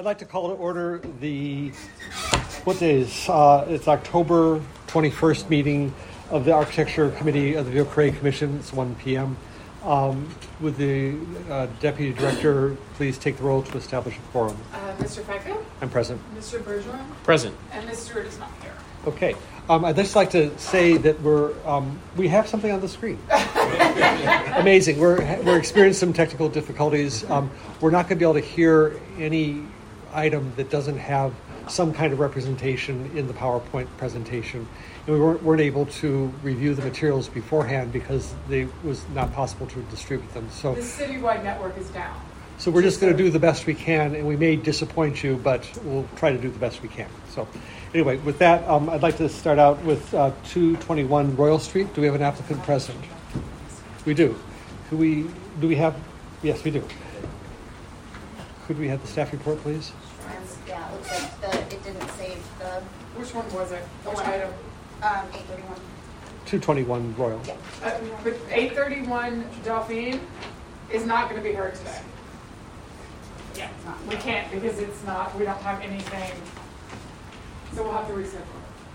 I'd like to call to order what day is, it's October 21st meeting of the Architecture Committee of the Ville Carre Commission. It's 1 p.m. Would the Deputy Director please take the roll to establish a quorum? Mr. Fico? I'm present. Mr. Bergeron? Present. And Ms. Stewart is not here. Okay. I'd just like to say that we have something on the screen. Amazing. We're experiencing some technical difficulties. We're not going to be able to hear any item that doesn't have some kind of representation in the PowerPoint presentation. And we weren't able to review the materials beforehand because it was not possible to distribute them. So the citywide network is down. So we're just going to do the best we can, and we may disappoint you, but we'll try to do the best we can. So anyway, with that, I'd like to start out with 221 Royal Street. Do we have an applicant present? We do. Do we have? Yes, we do. Could we have the staff report, please? Yeah, it looks like it didn't save the... Which one was it? The one item? 831. 221 Royal. Yeah. But 831 Dauphine is not going to be heard today. Yeah, we can't because we don't have anything. So we'll have to reschedule.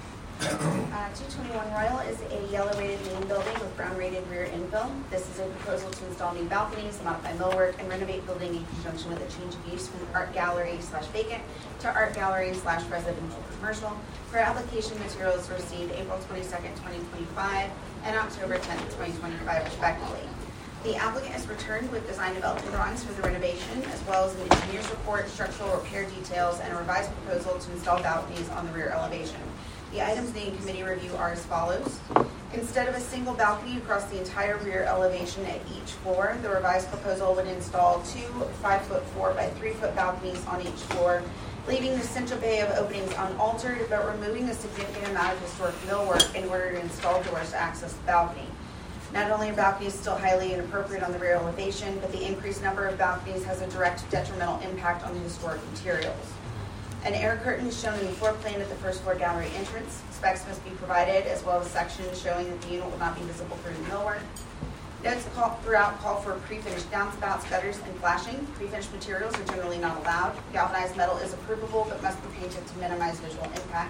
221 Royal is a yellow rated main building with brown rated rear infill. This is a proposal to install new balconies, modify millwork, and renovate building in conjunction with a change of use from art gallery / vacant to art gallery / residential commercial. For application materials received April 22nd, 2025 and October 10th, 2025 respectively. The applicant has returned with design development drawings for the renovation, as well as an engineer's report, structural repair details, and a revised proposal to install balconies on the rear elevation. The items needing committee review are as follows. Instead of a single balcony across the entire rear elevation at each floor, the revised proposal would install two 5'4" by 3' balconies on each floor, leaving the central bay of openings unaltered, but removing a significant amount of historic millwork in order to install doors to access the balcony. Not only are balconies still highly inappropriate on the rear elevation, but the increased number of balconies has a direct detrimental impact on the historic materials. An air curtain is shown in the floor plan at the first floor gallery entrance. Specs must be provided, as well as sections showing that the unit will not be visible through the millwork. Notes throughout call for pre-finished downspouts, gutters, and flashing. Pre-finished materials are generally not allowed. Galvanized metal is approvable, but must be painted to minimize visual impact.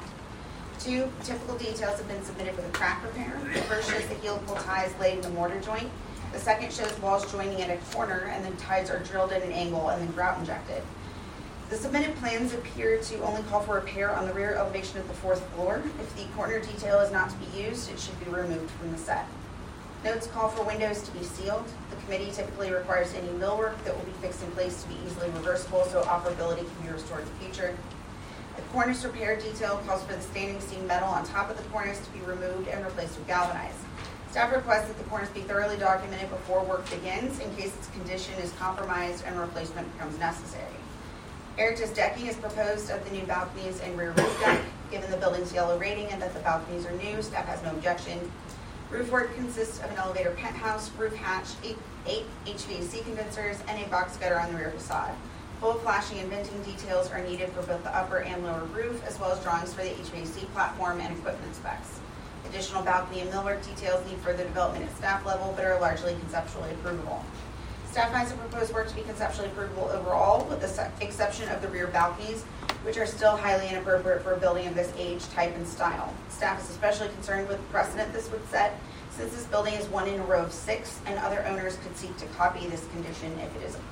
2 typical details have been submitted for the crack repair. The first shows the helical ties laid in the mortar joint. The second shows walls joining at a corner, and then ties are drilled at an angle and then grout injected. The submitted plans appear to only call for repair on the rear elevation of the 4th floor. If the corner detail is not to be used, it should be removed from the set. Notes call for windows to be sealed. The committee typically requires any millwork that will be fixed in place to be easily reversible, so operability can be restored in the future. The cornice repair detail calls for the standing seam metal on top of the cornice to be removed and replaced with galvanized. Staff requests that the cornice be thoroughly documented before work begins in case its condition is compromised and replacement becomes necessary. Air-test decking is proposed of the new balconies and rear roof deck. Given the building's yellow rating and that the balconies are new, staff has no objection. Roof work consists of an elevator penthouse, roof hatch, 8 HVAC condensers, and a box gutter on the rear facade. Full flashing and venting details are needed for both the upper and lower roof, as well as drawings for the HVAC platform and equipment specs. Additional balcony and millwork details need further development at staff level, but are largely conceptually approvable. Staff finds the proposed work to be conceptually approvable overall, with the exception of the rear balconies, which are still highly inappropriate for a building of this age, type, and style. Staff is especially concerned with the precedent this would set, since this building is one in a row of 6, and other owners could seek to copy this condition if it is approved.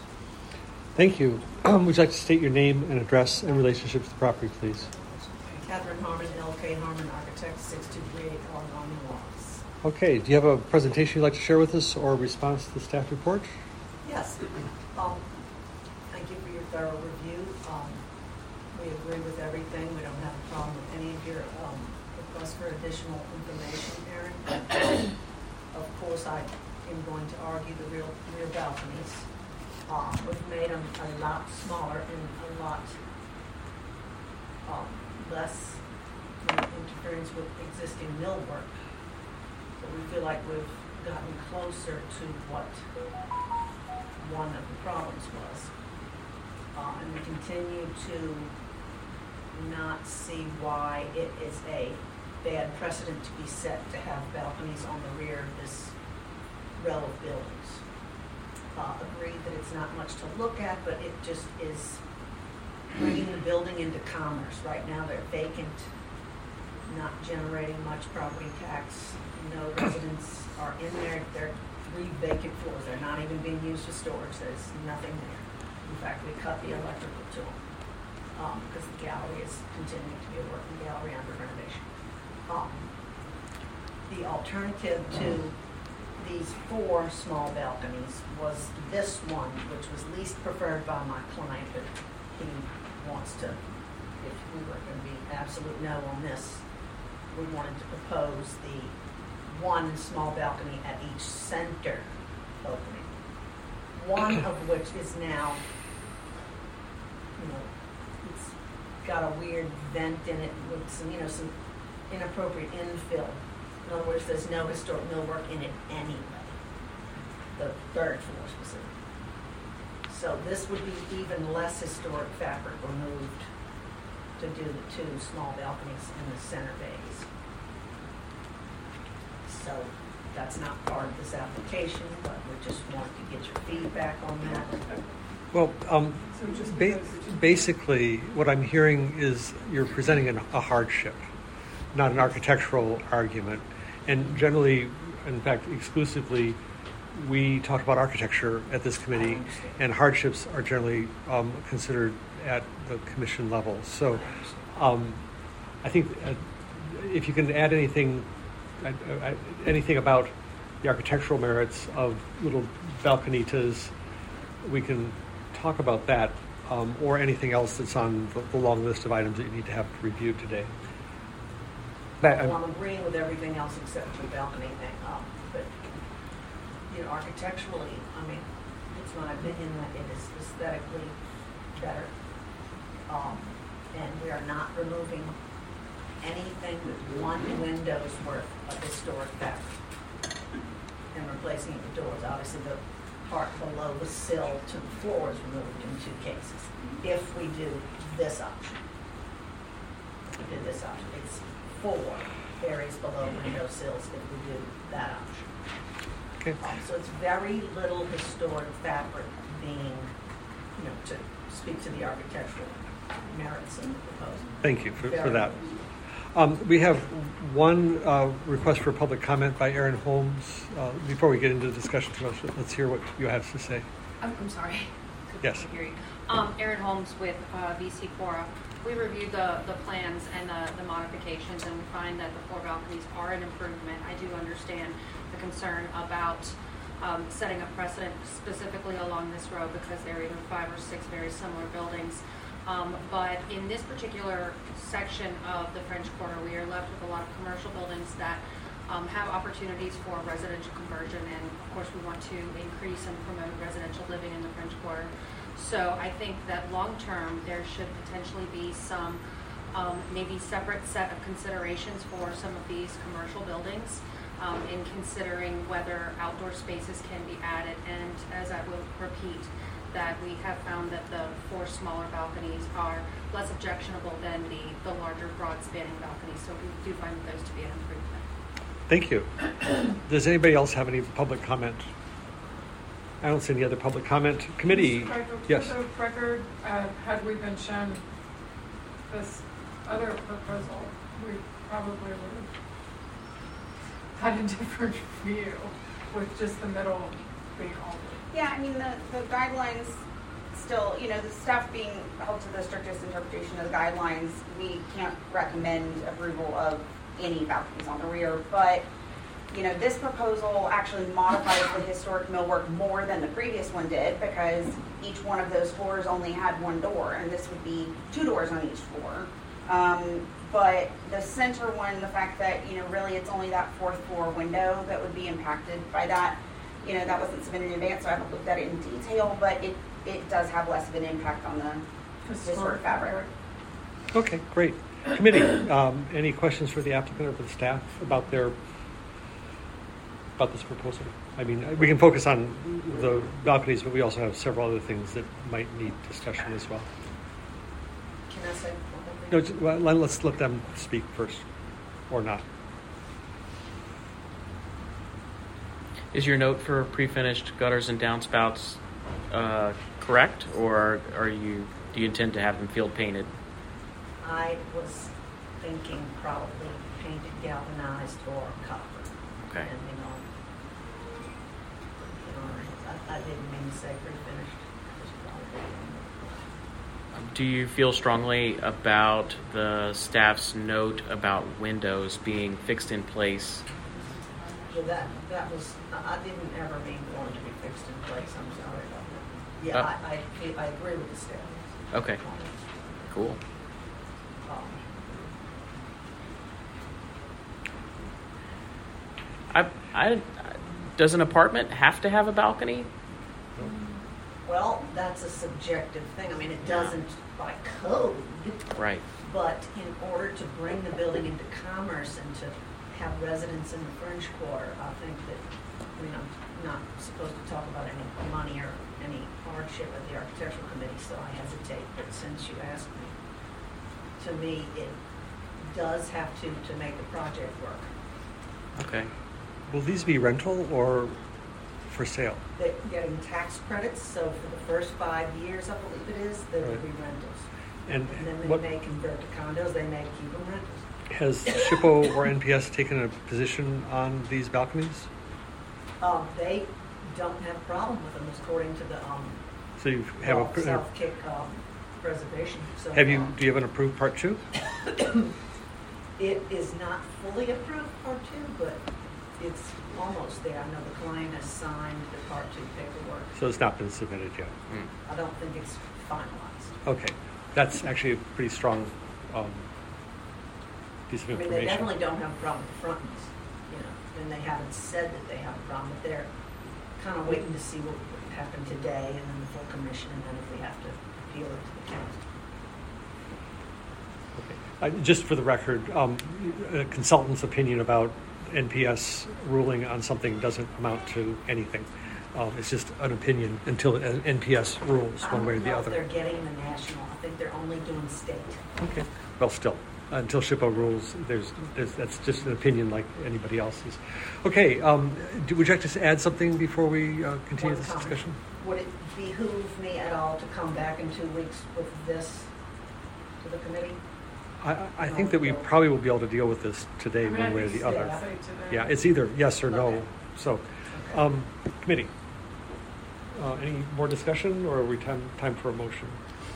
Thank you. Would you like to state your name and address and relationship to the property, please? Catherine Harmon, LK Harmon Architects, 6238 Oregonian Walks. Okay. Do you have a presentation you'd like to share with us or a response to the staff report? Yes. Thank you for your thorough review. We agree with everything. We don't have a problem with any of your requests for additional information, Erin. Of course, I am going to argue the rear balconies. We've made them a lot smaller and a lot less interference with existing millwork. So we feel like we've gotten closer to what one of the problems was. And we continue to not see why it is a bad precedent to be set to have balconies on the rear of this row of buildings. Agree that it's not much to look at, but it just is bringing the building into commerce. Right now, they're vacant, not generating much property tax. No residents are in there. They're 3 vacant floors. They're not even being used as storage. There's nothing there. In fact, we cut the electrical to them because the gallery is continuing to be a working gallery under renovation. The alternative to these 4 small balconies was this one, which was least preferred by my client, but he wants to, if we were going to be absolute no on this, we wanted to propose the 1 small balcony at each center opening. One of which is now, it's got a weird vent in it with some inappropriate infill. In other words, there's no historic millwork in it anyway. The 3rd floor specifically. So this would be even less historic fabric removed to do the 2 small balconies in the center bays. So that's not part of this application, but we just want to get your feedback on that. Well, basically, what I'm hearing is you're presenting a hardship, not an architectural argument. And generally, in fact, exclusively, we talk about architecture at this committee, and hardships are generally considered at the commission level. So I think if you can add anything about the architectural merits of little balconitas, we can talk about that, or anything else that's on the long list of items that you need to have reviewed today. Well, I'm agreeing with everything else except the balcony thing. But architecturally, I mean, it's my opinion that it is aesthetically better. And we are not removing anything with 1 window's worth of historic fabric and replacing it with doors. Obviously, the part below the sill to the floor is removed in 2 cases. If we do this option, it's 4 areas below window sills if we do that option. Okay. So it's very little historic fabric being, to speak to the architectural merits of the proposal. Thank you for that. We have one request for public comment by Erin Holmes. Before we get into the discussion too much, let's hear what you have to say. I'm sorry. Yes. Erin Holmes with VC Quora. We reviewed the plans and the modifications, and we find that the 4 balconies are an improvement. I do understand the concern about setting a precedent specifically along this road because there are either 5 or 6 very similar buildings. But in this particular section of the French Quarter, we are left with a lot of commercial buildings that have opportunities for residential conversion, and of course we want to increase and promote residential living in the French Quarter. So I think that long term there should potentially be some maybe separate set of considerations for some of these commercial buildings in considering whether outdoor spaces can be added. And as I will repeat, that we have found that the 4 smaller balconies are less objectionable than the larger broad spanning balconies. So we do find those to be an improvement. Thank you. Does anybody else have any public comment? I don't see any other public comment. Committee, yes. For the record, had we been shown this other proposal, we probably would have had a different view with just the middle being altered. Yeah, I mean, the guidelines still, the staff being held to the strictest interpretation of the guidelines, we can't recommend approval of any balconies on the rear, but this proposal actually modifies the historic millwork more than the previous one did because each one of those floors only had 1 door, and this would be 2 doors on each floor. But the center one, the fact that, really it's only that 4th floor window that would be impacted by that, that wasn't submitted in advance, so I haven't looked at it in detail, but it does have less of an impact on the historic fabric. Okay, great. Committee, any questions for the applicant or for the staff about this proposal? I mean, we can focus on the balconies, but we also have several other things that might need discussion as well. Can I say one thing? No, well, let's let them speak first, or not. Is your note for pre-finished gutters and downspouts correct? Or do you intend to have them field painted? I was thinking probably painted galvanized or copper. Okay. Depending on, I didn't mean to say pre-finished. Do you feel strongly about the staff's note about windows being fixed in place? Well, that was, I didn't ever mean for them to be fixed in place. I'm sorry about that. Yeah, I agree with the staff. Okay, cool. Does an apartment have to have a balcony? Well, that's a subjective thing. I mean, it doesn't by code. Right. But in order to bring the building into commerce and to have residents in the French Quarter, I think that, I'm not supposed to talk about any money or any hardship at the architectural committee, so I hesitate. But since you asked me, to me, it does have to make the project work. Okay. Will these be rental or for sale? They're getting tax credits, so for the first 5 years, I believe it is, there will be rentals. And then they what may convert to condos, they may keep them rentals. has SHPO or NPS taken a position on these balconies? They don't have a problem with them according to the So you have South Kick reservation. So do you have an approved part 2? It is not fully approved part 2, but it's almost there. I know the client has signed the part 2 paperwork. So it's not been submitted yet. I don't think it's finalized. Okay, that's actually a pretty strong piece of I mean, information. they definitely don't have a problem with the front ones, and they haven't said that they have a problem, but they're kind of waiting to see what would happen today, and then the full commission, and then if we have to appeal it to the council. Okay. Just for the record, a consultant's opinion about NPS ruling on something doesn't amount to anything. It's just an opinion until NPS rules one way or the I other. don't know if they're getting the national. I think they're only doing state. Okay. Well, still, until SHPO rules, that's just an opinion like anybody else's. Okay. Would you like to add something before we continue this discussion? Would it behoove me at all to come back in 2 weeks with this to the committee? I think that we probably will be able to deal with this today, one way or the other. Yeah, it's either yes or no. Okay. So, committee, any more discussion, or are we time for a motion?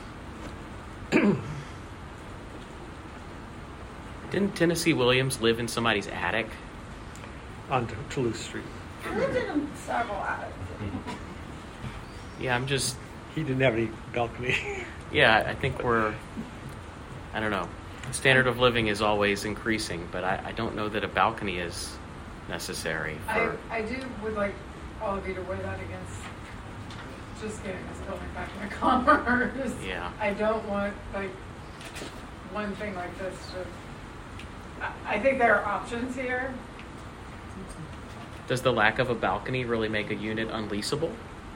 Didn't Tennessee Williams live in somebody's attic? On Toulouse Street. I lived in several attics. Yeah, He didn't have any balcony. yeah, I think I don't know. Standard of living is always increasing, but I don't know that a balcony is necessary. I would like all of you to weigh that against just getting this building back into commerce. Yeah. I don't want one thing like this to. I think there are options here. Does the lack of a balcony really make a unit unleasable?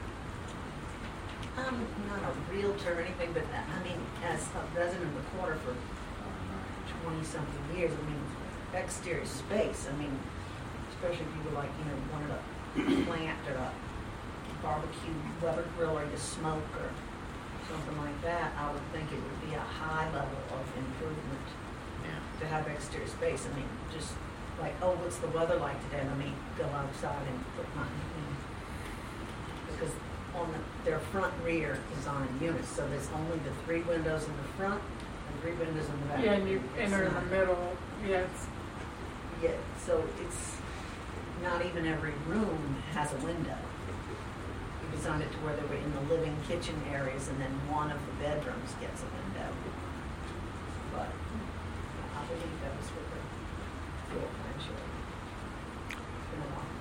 Not a realtor or anything, but I mean, as a resident of the quarter for 20-something years, I mean, exterior space, I mean, especially if you were wanted a plant or a barbecue weather grill or you smoke or something like that, I would think it would be a high level of improvement to have exterior space. I mean, just what's the weather like today? Let me go outside and put my, because their front and rear is on units, so there's only the 3 windows in the front and 3 windows in the back. Yeah, and you enter in the middle. Yeah, so it's not even every room has a window. We designed it to where they were in the living kitchen areas, and then one of the bedrooms gets a window. But I believe that was what the floor plan showed. It's been a while.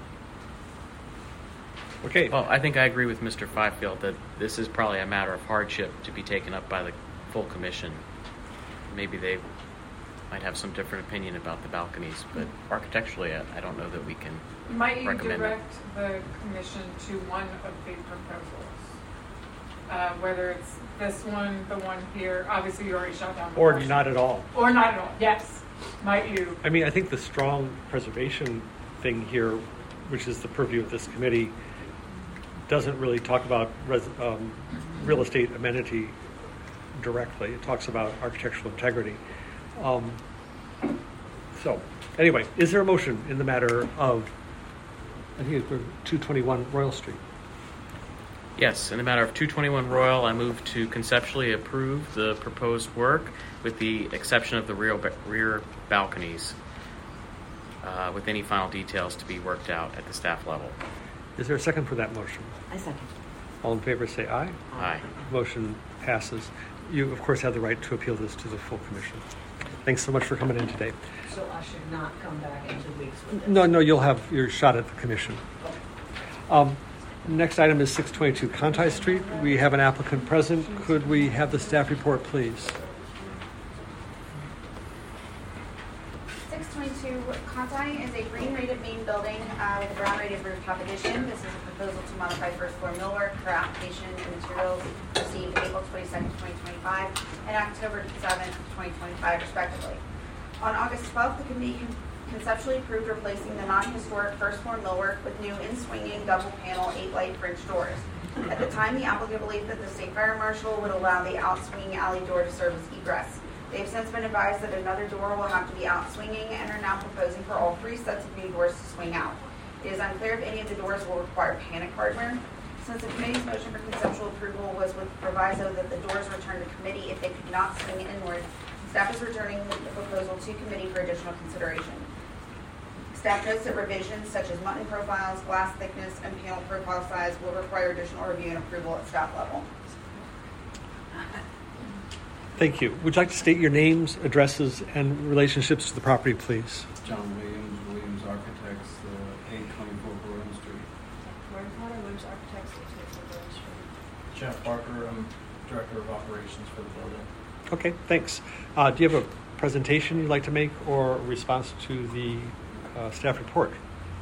Okay. Well, I think I agree with Mr. Fifield that this is probably a matter of hardship to be taken up by the full commission. Maybe they might have some different opinion about the balconies, but architecturally, I don't know that we can might you recommend direct the commission to one of the proposals? Whether it's this one, the one here, obviously you already shot down the Or first not one. at all. Or not at all, yes. Might you? I mean, I think the strong preservation thing here, which is the purview of this committee, doesn't really talk about real estate amenity directly. It talks about architectural integrity. So, anyway, is there a motion in the matter of, I think it's 221 Royal Street? Yes, in the matter of 221 Royal, I move to conceptually approve the proposed work with the exception of the rear balconies, with any final details to be worked out at the staff level. Is there a second for that motion? I second. All in favor say aye. Aye. Motion passes. You, of course, have the right to appeal this to the full commission. Thanks so much for coming in today. So I should not come back in 2 weeks with this? No, you'll have your shot at the commission. Next item is 622 Conti Street. We have an applicant present. Could we have the staff report, please? 622 Conti is a green rated main building with a brown rated rooftop addition. This is a proposal to modify first floor millwork for application and materials received April 22nd, 2025 and October 7th, 2025 respectively. On August 12th, the committee conceptually approved replacing the non-historic first floor millwork with new in-swinging double panel 8-light French doors. At the time, the applicant believed that the state fire marshal would allow the out-swinging alley door to serve as egress. They have since been advised that another door will have to be out-swinging and are now proposing for all 3 sets of new doors to swing out. It is unclear if any of the doors will require panic hardware. Since the committee's motion for conceptual approval was with proviso that the doors return to committee if they could not swing inward, staff is returning the proposal to committee for additional consideration. Staff notes that revisions such as mutton profiles, glass thickness, and panel profile size will require additional review and approval at staff level. Thank you. Would you like to state your names, addresses, and relationships to the property, please? John Williams Architects, 824 Gordon Street. Lauren Potter, Williams Architects, 824 Gordon Street. Jeff Barker, I'm Director of Operations for the building. Okay, thanks. Do you have a presentation you'd like to make or a response to the staff report?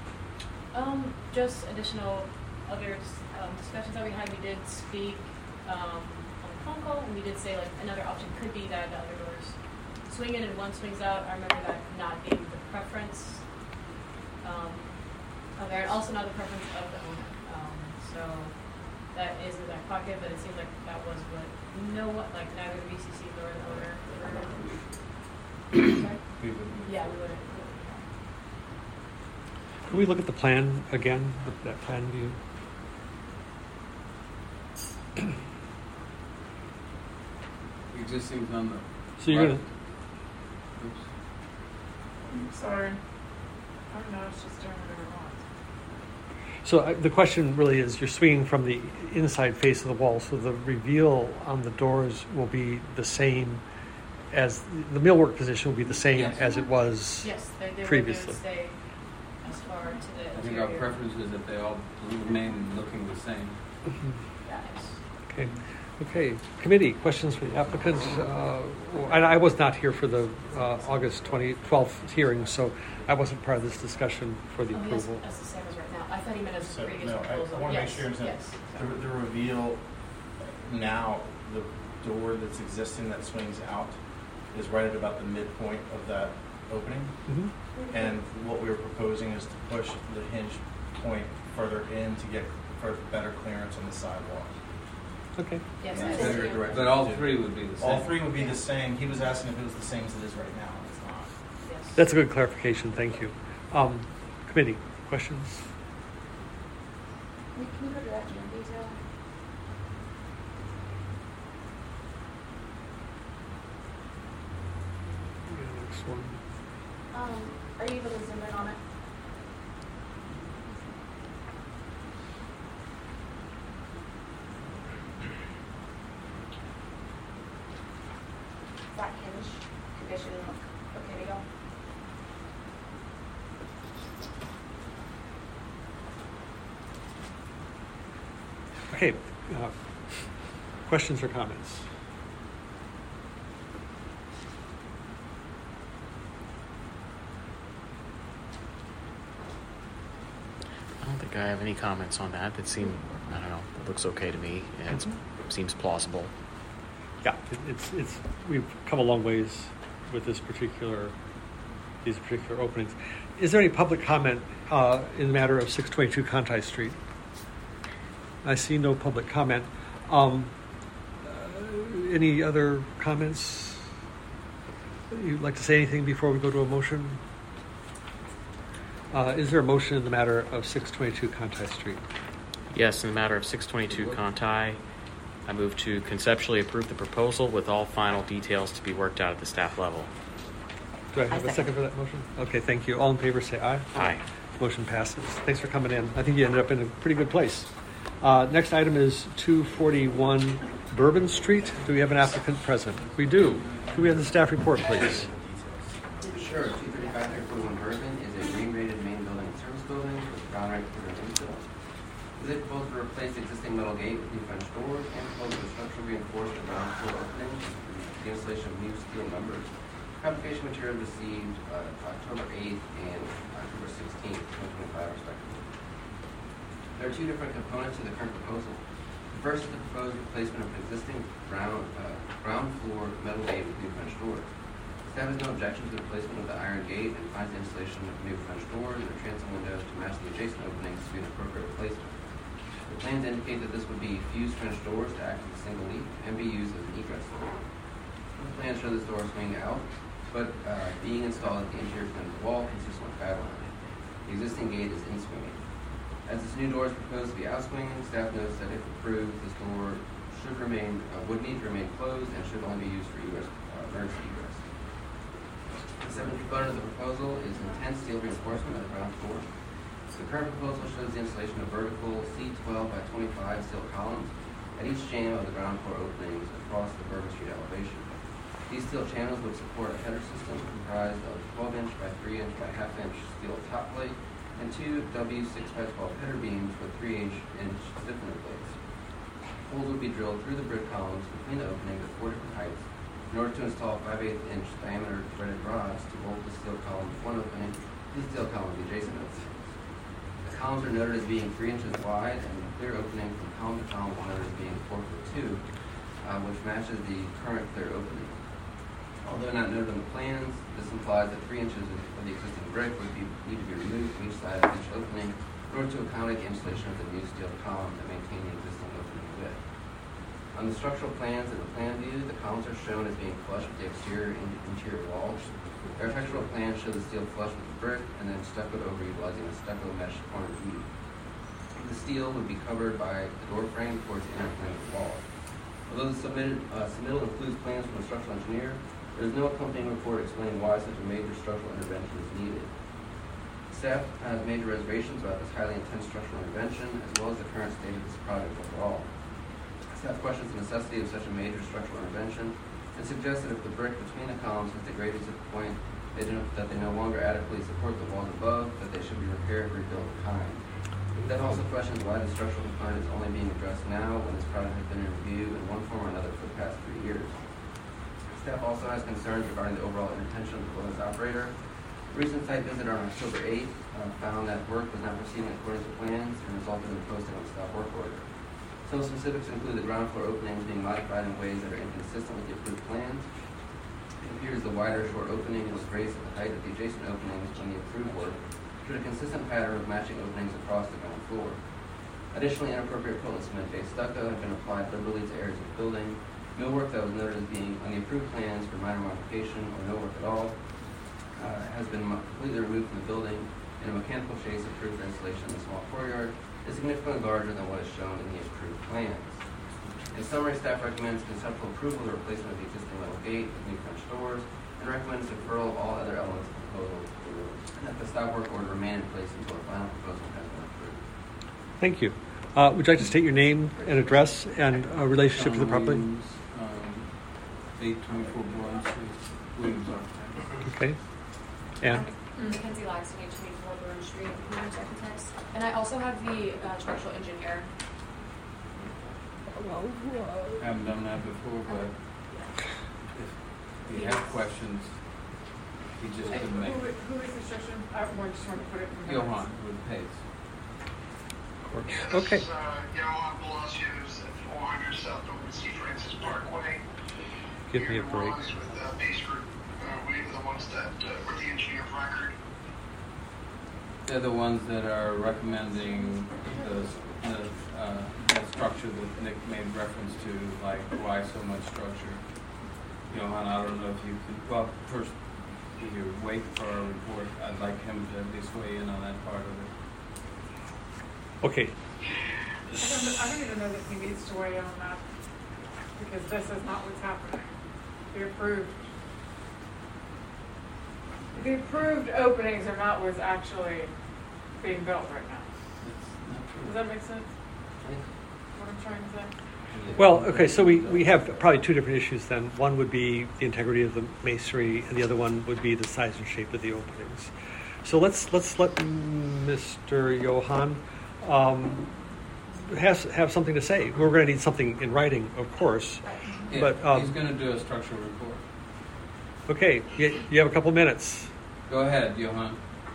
Just additional other discussions that we had. We did speak on the phone call, and we did say like another option could be that the other doors swing in and one swings out. I remember that not being the preference of there, and also not the preference of the owner. So that is in that pocket, but it seems like that was what like neither the VCC nor the owner. Sorry? We would move Yeah, we forward. wouldn't. Can we look at the plan again, that plan view? Existing's on the. So you're right. going to... Sorry. I don't know, it's just doing whatever it wants. So the question really is, you're swinging from the inside face of the wall, so the reveal on the doors will be the same as, the millwork position will be the same Yes. as it was Yes, they previously. would stay as far to the I think our interior. preference is that they all remain looking the same. Yes. Okay, committee, questions for the applicant? I was not here for the August 12th hearing, so I wasn't part of this discussion for the Oh, approval. yes, as the same as right now. I thought he meant as the So, previous no, proposal. I want to make Yes, sure you understand. yes. The reveal now, the door that's existing that swings out is right at about the midpoint of that opening. Mhm. And what we were proposing is to push the hinge point further in to get for better clearance on the sidewalk. Okay. Yes, And I it's see. very direct But all to- three would be the same. All 3 would be the same. He was asking if it was the same as it is right now, and it's not. Yes. That's a good clarification, thank you. Committee, questions? Can you go to that gym detail? Next one. Are you able to zoom in on it? That hinge condition look okay to go? Okay, questions or comments? I don't think I have any comments on that. It seemed, I don't know, it looks okay to me. It seems plausible. Yeah, it's we've come a long ways with these particular openings. Is there any public comment in the matter of 622 Conti Street? I see no public comment. Any other comments? You'd like to say anything before we go to a motion? Is there a motion in the matter of 622 Conti Street? Yes, in the matter of 622 Conti, I move to conceptually approve the proposal with all final details to be worked out at the staff level. Do I have a second for that motion? Okay, thank you. All in favor say aye. Aye. Motion passes. Thanks for coming in. I think you ended up in a pretty good place. Next item is 241 Bourbon Street. Do we have an applicant present? We do. Can we have the staff report, please? Sure. 235-41 Bourbon is a green-rated main building and service building with ground rate for infill. They propose to replace the existing metal gate with new French doors and propose to structurally reinforce the ground floor opening with the installation of new steel numbers. Application material received October 8th and October 16th, 2025, respectively. There are two different components to the current proposal. The first is the proposed replacement of an existing ground floor metal gate with new French doors. Staff has no objection to the replacement of the iron gate and finds the installation of new French doors and transom windows to match the adjacent openings to be an appropriate replacement. The plans indicate that this would be fused French doors to act as a single leaf and be used as an egress door. The plans show this door swinging out, but being installed at the interior front of the wall consistent with guideline. The existing gate is in-swinging. As this new door is proposed to be out-swinging, staff notes that if approved, this door would need to remain closed and should only be used for emergency egress. The second component of the proposal is intense steel reinforcement of the ground floor. The current proposal shows the installation of vertical C12 by 25 steel columns at each jamb of the ground floor openings across the Bourbon Street elevation. These steel channels would support a header system comprised of 12-inch by 3-inch by 1/2-inch steel top plate and two W6 by 12 header beams with 3-inch stiffener plates. Holes would be drilled through the brick columns between the openings at 4 different heights in order to install 5/8-inch diameter threaded rods to bolt the steel column with one opening to the steel column of the adjacent opening. The columns are noted as being 3 inches wide, and the clear opening from column to column is noted as being 4'2", which matches the current clear opening. Although not noted on the plans, this implies that 3 inches of the existing brick would need to be removed from each side of each opening in order to accommodate the installation of the new steel column and maintain the existing opening width. On the structural plans in the plan view, the columns are shown as being flush with the exterior and interior walls. The architectural plans show the steel flush with the brick and then stuccoed over utilizing a stucco mesh corner beam. The steel would be covered by the door frame towards the inner plane of the wall. Although the submittal includes plans from a structural engineer, there is no accompanying report explaining why such a major structural intervention is needed. Staff has major reservations about this highly intense structural intervention, as well as the current state of this project overall. Staff questions the necessity of such a major structural intervention and suggests that if the brick between the columns has degraded to the point that they no longer adequately support the walls above, that they should be repaired and rebuilt in kind. Staff also questions why the structural component is only being addressed now when this project has been in review in one form or another for the past 3 years. Staff also has concerns regarding the overall intention of the building's operator. A recent site visit on October 8th found that work was not proceeding according to plans and resulted in posting of a stop work order. Some specifics include the ground floor openings being modified in ways that are inconsistent with the approved plans. It appears the wider short opening was raised at the height of the adjacent openings when the approved work showed a consistent pattern of matching openings across the ground floor. Additionally, inappropriate Portland cement-based stucco had been applied liberally to areas of the building. Millwork that was noted as being on the approved plans for minor modification or no work at all has been completely removed from the building, and a mechanical chase approved for installation in the small courtyard is significantly larger than what is shown in the approved plans. In summary, staff recommends conceptual approval of the replacement of the existing metal gate with new French doors and recommends deferral of all other elements of the proposal and that the stop work order remain in place until the final proposal has been approved. Thank you. Would you like to state your name and address and relationship to the property? 824 Bourbon Street, Williams Architects. Okay. And? Mackenzie Laxton, 824 Bourbon Street, Williams Architects. And I also have the structural engineer. Haven't done that before, but if you have questions, he just couldn't make it. Who is the structure? We're just trying to put it in Johan with Pace. Okay. This is Johan Palacios at 400 South Open St. Francis Parkway. Give me a break. With Pace Group. We were the ones that were the engineer of record. They're the ones that are recommending the structure that Nick made reference to, like why so much structure. Johan, I don't know if you could, well, first, if you wait for our report, I'd like him to at least weigh in on that part of it. Okay. I don't even know that he needs to weigh in on that, because this is not what's happening. The approved openings are not what's actually being built right now. It's not true. Does that make sense? What I'm trying to say? Well, okay, so we have probably two different issues then. One would be the integrity of the masonry, and the other one would be the size and shape of the openings. So let's let Mr. Johan have something to say. We're going to need something in writing, of course. Yeah, But he's going to do a structural report. okay, you have a couple minutes. Go ahead, Johan.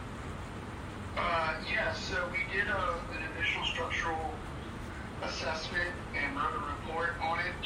Yeah, so we did an initial structural assessment and wrote a report on it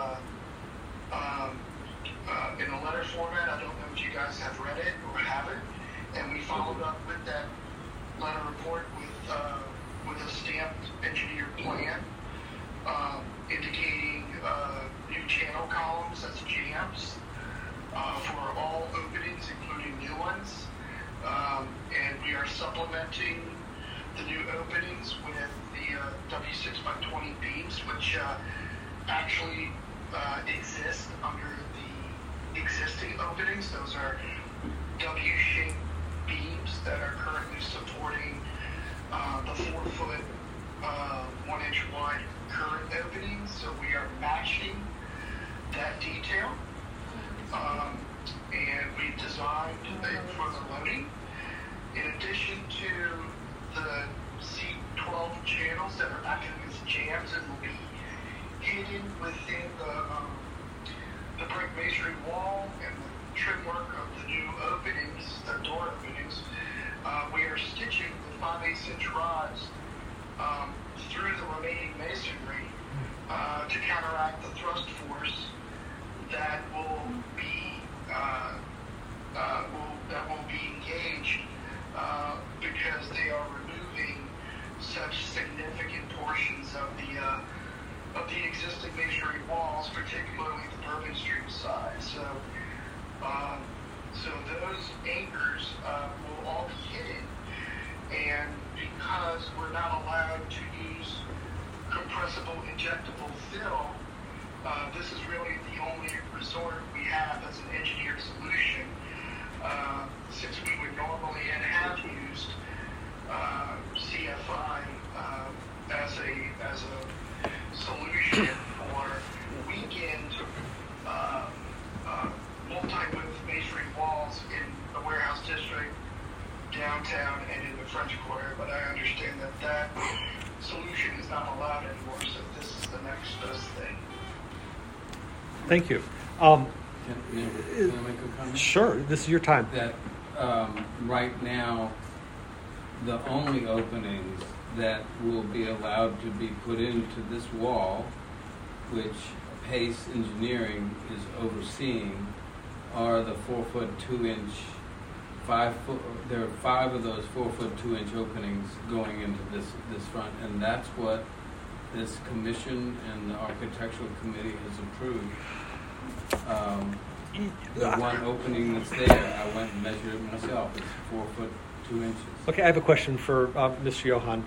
in a letter format. I don't know if you guys have read it or haven't. And we followed up with that letter report with a stamped engineered plan indicating new channel columns as jams for all openings, including new ones. And we are supplementing the new openings with the W6 by 20 beams, which actually exist under the existing openings. Those are W-shaped beams that are currently supporting the 4-foot, 1-inch wide current openings. So we are matching that detail. And we designed it for the loading. In addition to the C12 channels that are acting as jams and will be hidden within the brick masonry wall and the trim work of the new openings, the door openings, we are stitching the 5/8" rods through the remaining masonry to counteract the thrust force that will be engaged because they are removing such significant portions of the existing masonry walls, particularly the Bourbon Street side. So those anchors will all be hidden, and because we're not allowed to use compressible injectable fill, this is really the only resort we have as an engineered solution, since we would normally and have used CFI as a solution for weekend multi-width masonry walls in the warehouse district, downtown, and in the French Quarter. But I understand that solution is not allowed anymore, so this is the next best thing. Thank you. Can I make a comment? Sure, this is your time. That right now, the only openings that will be allowed to be put into this wall, which Pace Engineering is overseeing, are the 4-foot 2-inch, 5-foot. There are 5 of those 4-foot 2-inch openings going into this front, and that's what this commission and the architectural committee has approved. The one opening that's there, I went and measured it myself. It's 4-foot 2 inches. Okay, I have a question for Mr. Johan.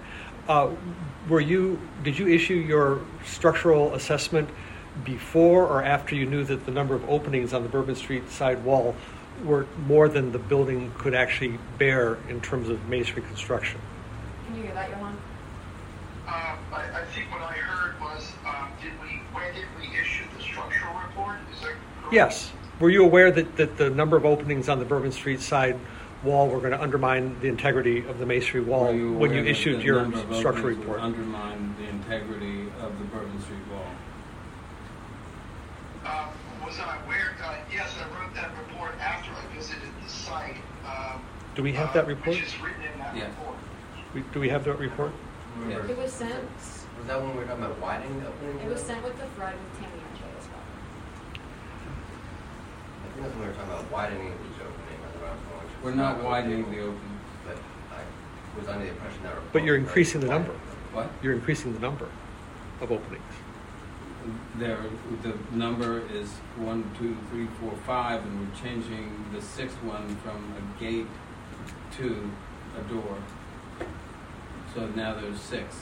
Did you issue your structural assessment before or after you knew that the number of openings on the Bourbon Street side wall were more than the building could actually bear in terms of masonry construction? Can you hear that, Johan? I think what I heard was, when did we issue the structural report? Is that correct? Yes. Were you aware that the number of openings on the Bourbon Street side wall were going to undermine the integrity of the masonry wall when you issued your structural report? Undermine the integrity of the Bourbon Street wall. Was I aware? Yes, I wrote that report after I visited the site. Do we have that report? Which is written in that report. Do we have that report? Yeah. It was sent. Was that when we were talking about widening the opening? It was sent with the thread with Tammy Archer as well. I think that's when we were talking about widening each opening. We're not widening the opening. But I was under the impression that report. But you're increasing the number. What? You're increasing the number of openings. There, the number is 1, 2, 3, 4, 5, and we're changing the sixth one from a gate to a door. So now there's 6.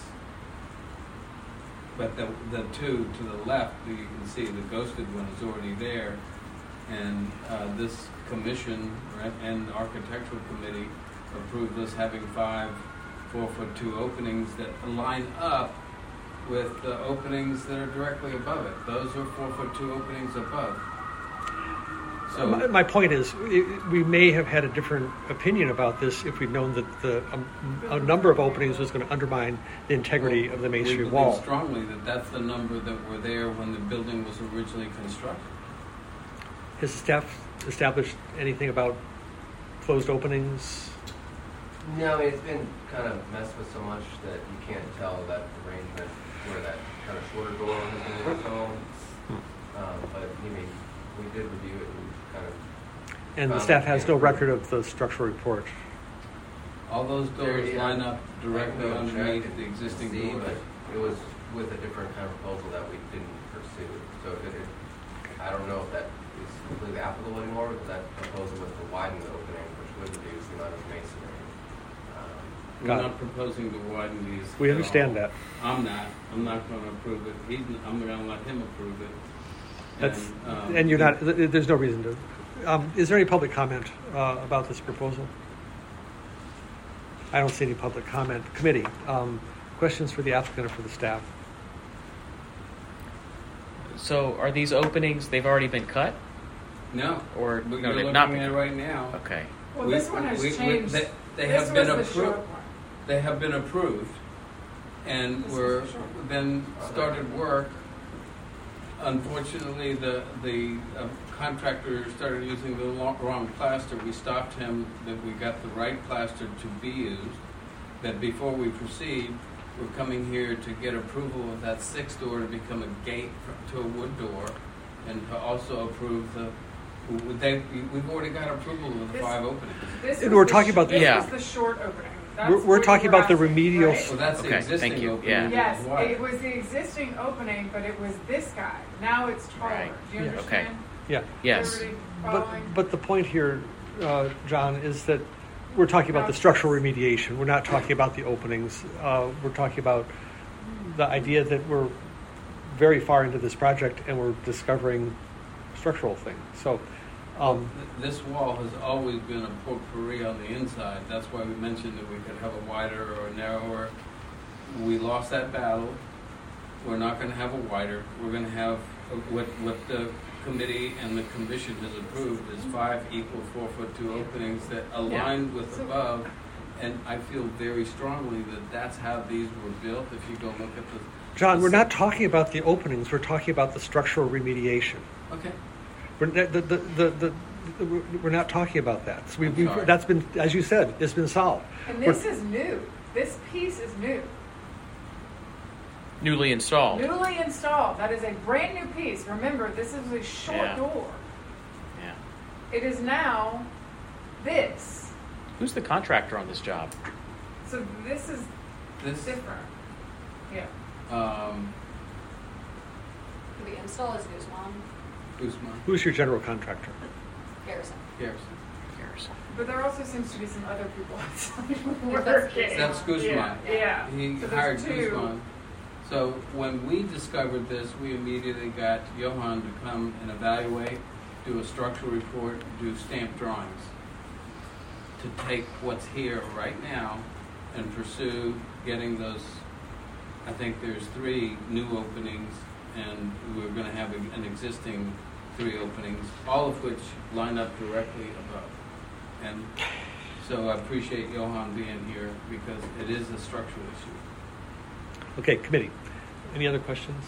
But the 2 to the left, you can see the ghosted one is already there. And this commission and the architectural committee approved us having 5 4'2" openings that line up with the openings that are directly above it. Those are 4'2" openings above. So My point is, we may have had a different opinion about this if we'd known that a number of openings was going to undermine the integrity of the Main Street we wall. believe strongly that that's the number that were there when the building was originally constructed. Has staff established anything about closed openings? No, I mean, it's been kind of messed with so much that you can't tell that arrangement where that kind of shorter door has been installed. But I mean, we did review it and kind of. And the staff has no record of the structural report. All those doors There, yeah. line up directly I can go underneath check the existing see, door. but it was with a different kind of proposal that we didn't pursue. So I don't know if that is completely applicable anymore, because that proposal was to widen the opening, which would reduce the amount of masonry. We're Got not it. proposing to widen these. We at understand all. that. I'm not. I'm not going to approve it. I'm going to let him approve it. That's, And, and you're not, there's no reason to. Is there any public comment about this proposal? I don't see any public comment. Committee, questions for the applicant or for the staff? So are these openings, they've already been cut? No. Or But no, you're they've looking not at been it right now. Okay. Well, this one has changed. They This have been was the short approved. one. They have been approved, and This we're was the short one. then started work. Unfortunately, the contractor started using the wrong plaster. We stopped him that we got the right plaster to be used. That before we proceed, we're coming here to get approval of that 6th door to become a gate to a wood door, and to also approve the. We've already got approval of the This- 5 openings. This And was we're the talking sh- about the- This Yeah. was the short opening. That's We're what talking you were about the asking, remedial right? So that's the Okay, existing thank you. opening. Yeah. that Yes, was wider. it was the existing opening, but it was this guy. Now it's taller. Right. Do you Yeah. understand? Okay. Yeah. Yes. Everybody But, following? but the point here, John, is that we're talking about the structural remediation. We're not talking about the openings. We're talking about the idea that we're very far into this project and we're discovering structural things. So, This wall has always been a potpourri on the inside. That's why we mentioned that we could have a wider or a narrower. We lost that battle. We're not going to have a wider. We're going to have what the committee and the commission has approved is 5 equal 4'2" openings that align with above. And I feel very strongly that that's how these were built. If you go look at the John, we're not talking about the openings. We're talking about the structural remediation. okay. We're not talking about that. So I'm sorry. that's been, as you said, it's been solved. And this is new. This piece is new. Newly installed. Newly installed. That is a brand new piece. Remember, this is a short Yeah. door. Yeah. It is now this. Who's the contractor on this job? So this is This different. Yeah. The install is Guzman, Guzman Who's your general contractor? Harrison. Garrison. Harrison. But there also seems to be some other people Yeah, that's working. That's Guzman. Yeah. He So there's hired 2. Guzman. So when we discovered this, we immediately got Johan to come and evaluate, do a structural report, do stamp drawings, to take what's here right now and pursue getting those. I think there's 3 new openings, and we're going to have an existing 3 openings, all of which line up directly above. And so I appreciate Johan being here because it is a structural issue. Okay, committee. Any other questions?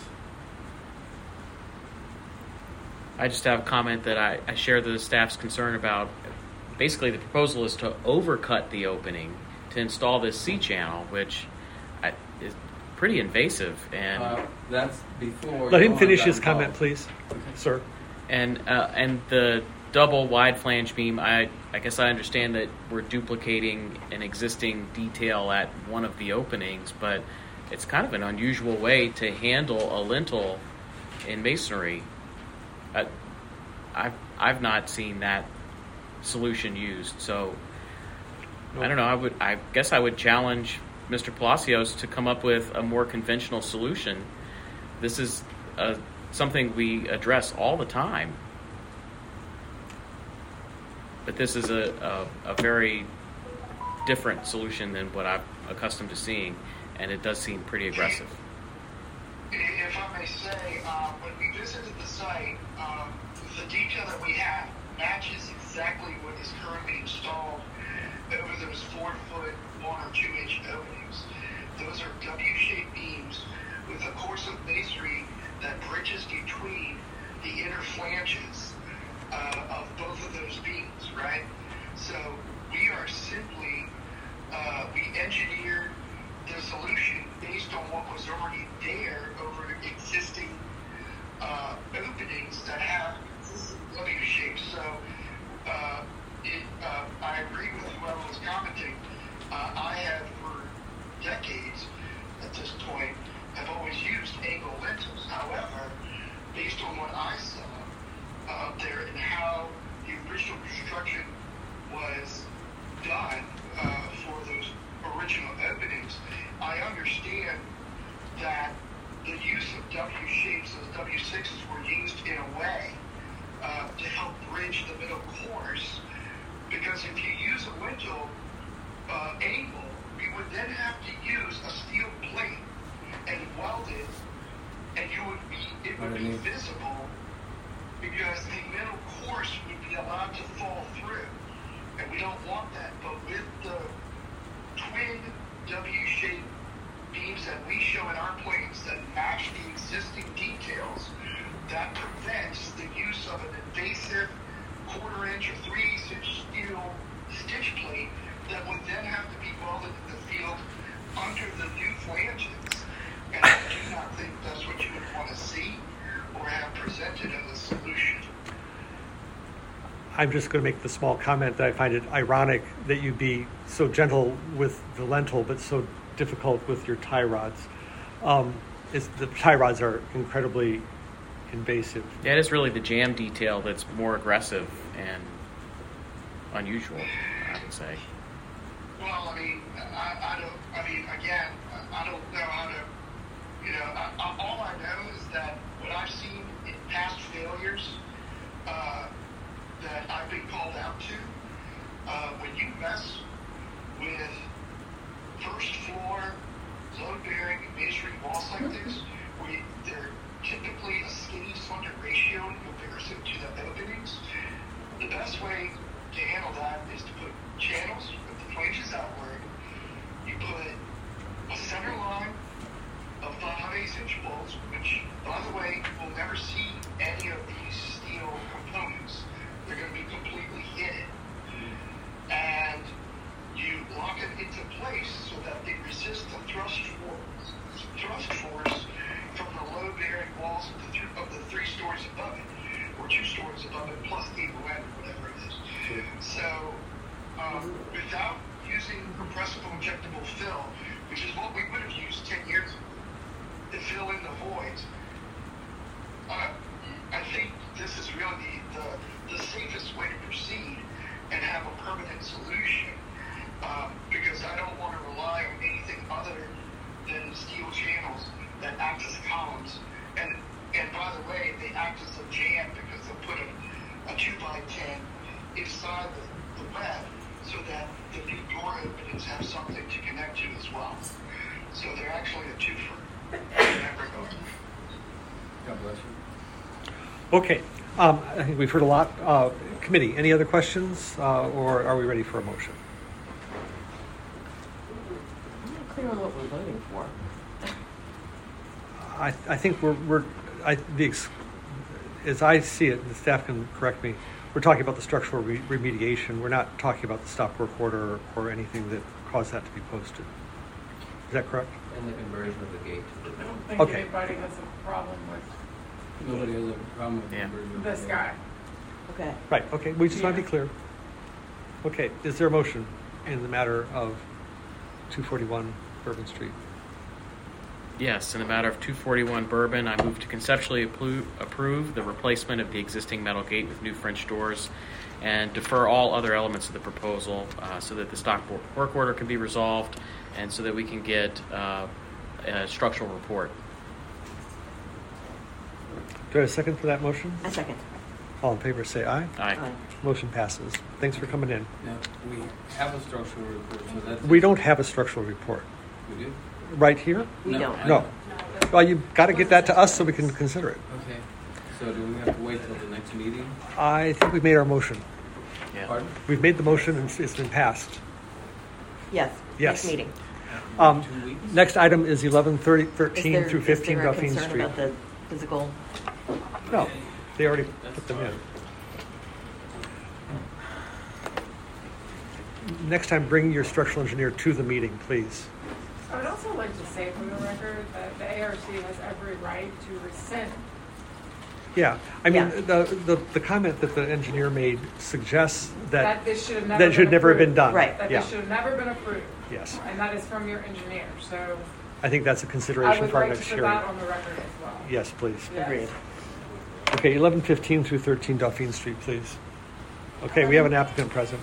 I just have a comment that I share the staff's concern about. Basically, the proposal is to overcut the opening to install this C-channel, which is pretty invasive. And That's before. Let him Johan finish got his involved. comment, please, sir. and the double wide flange beam, I guess I understand that we're duplicating an existing detail at one of the openings, but it's kind of an unusual way to handle a lintel in masonry. I've not seen that solution used, so I don't know. I guess I would challenge Mr. Palacios to come up with a more conventional solution. This is something we address all the time, but this is a very different solution than what I'm accustomed to seeing, and it does seem pretty aggressive. If I may say, when we visited the site, the detail that we have matches exactly what is currently installed over those 4-foot, 1 or 2 inch openings. Those are W-shaped beams with a course of masonry that bridges between the inner flanges of both of those beams, right? So we are simply, we engineered the solution based on what was already there over existing openings that have W shapes. So I agree with whoever was commenting. I have for decades at this point have always used angle lintels. However, based on what I saw there and how the original construction was done for those original openings, I understand that the use of W shapes, those W6s, were used in a way to help bridge the middle course. Because if you use a lintel angle, you would then have to use a steel plate and weld it, and it would be visible because the middle course would be allowed to fall through, and we don't want that. But with the twin W-shaped beams that we show in our plans that match the existing details, that prevents the use of an invasive 1/4 inch or 3/8 inch steel stitch plate that would then have to be welded in the field under the new flanges. And I do not think that's what you would want to see or have presented as a solution. I'm just going to make the small comment that I find it ironic that you'd be so gentle with the lintel but so difficult with your tie rods. The tie rods are incredibly invasive. Yeah, it is really the jam detail that's more aggressive and unusual, I would say. Well, I mean, I don't know how to, all I know is that what I've seen in past failures that I've been called out to, when you mess with first floor, load-bearing masonry walls like this, where they're typically a skinny slender ratio in comparison to the openings, the best way to handle that is to put channels with the flanges outward. You put a center line of 5/8 inch bolts, which, by the way, will never see any of these steel components. They're going to be completely hidden. And you lock it into place so that they resist the thrust force from the load-bearing walls of the 3 stories above it, or 2 stories above it, plus the end, whatever it is. Sure. So, without using compressible injectable fill, which is what we would have used 10 years ago, to fill in the voids, I think this is really the safest way to proceed and have a permanent solution, because I don't want to rely on anything other than steel channels that act as columns. And by the way, they act as a jam because they'll put a 2x10 inside the web so that the new door openings have something to connect to as well. So they're actually a twofer in that regard. God bless you. Okay, I think we've heard a lot. Committee, any other questions, or are we ready for a motion? I'm not clear on what we're voting for. I think as I see it, the staff can correct me, we're talking about the structural remediation. We're not talking about the stop work order or anything that caused that to be posted. Is that correct? And the conversion of the gate. I don't think Okay. anybody has a problem with Nobody has a problem with Yeah. this guy. Okay. Right, okay, we just want to be clear. Okay, is there a motion in the matter of 241 Bourbon Street? Yes, in the matter of 241 Bourbon, I move to conceptually approve the replacement of the existing metal gate with new French doors and defer all other elements of the proposal so that the stock work order can be resolved and so that we can get a structural report. Do I have a second for that motion? A second. All in favor say aye. Aye. Aye. Motion passes. Thanks for coming in. Now, we have a structural report, so that's. We don't have a structural report. We do? Right here? We don't. I No. know. Well, you've got to get that to us so we can consider it. Okay, so do we have to wait till the next meeting? I think we've made our motion. Yeah. Pardon? We've made the motion and it's been passed. Yes. Yes. Next meeting. 2 weeks? Next item is 1113 Is through there 15 a Dauphine concern Street. about the physical? No, they already That's put them fine. in. Next time, bring your structural engineer to the meeting, please. I would also like to say for the record that the ARC has every right to rescind. Yeah, I mean, Yeah. the comment that the engineer made suggests That this should have never that should never have been approved. done. Right. That Yeah, this should have never been approved. yes. And that is from your engineer, so I think that's a I consideration would for our like to next put hearing. that on the record as well. Yes, please. Yes. Agreed. Okay, 1115 through 13 Dauphine Street, please. Okay, we have an applicant present.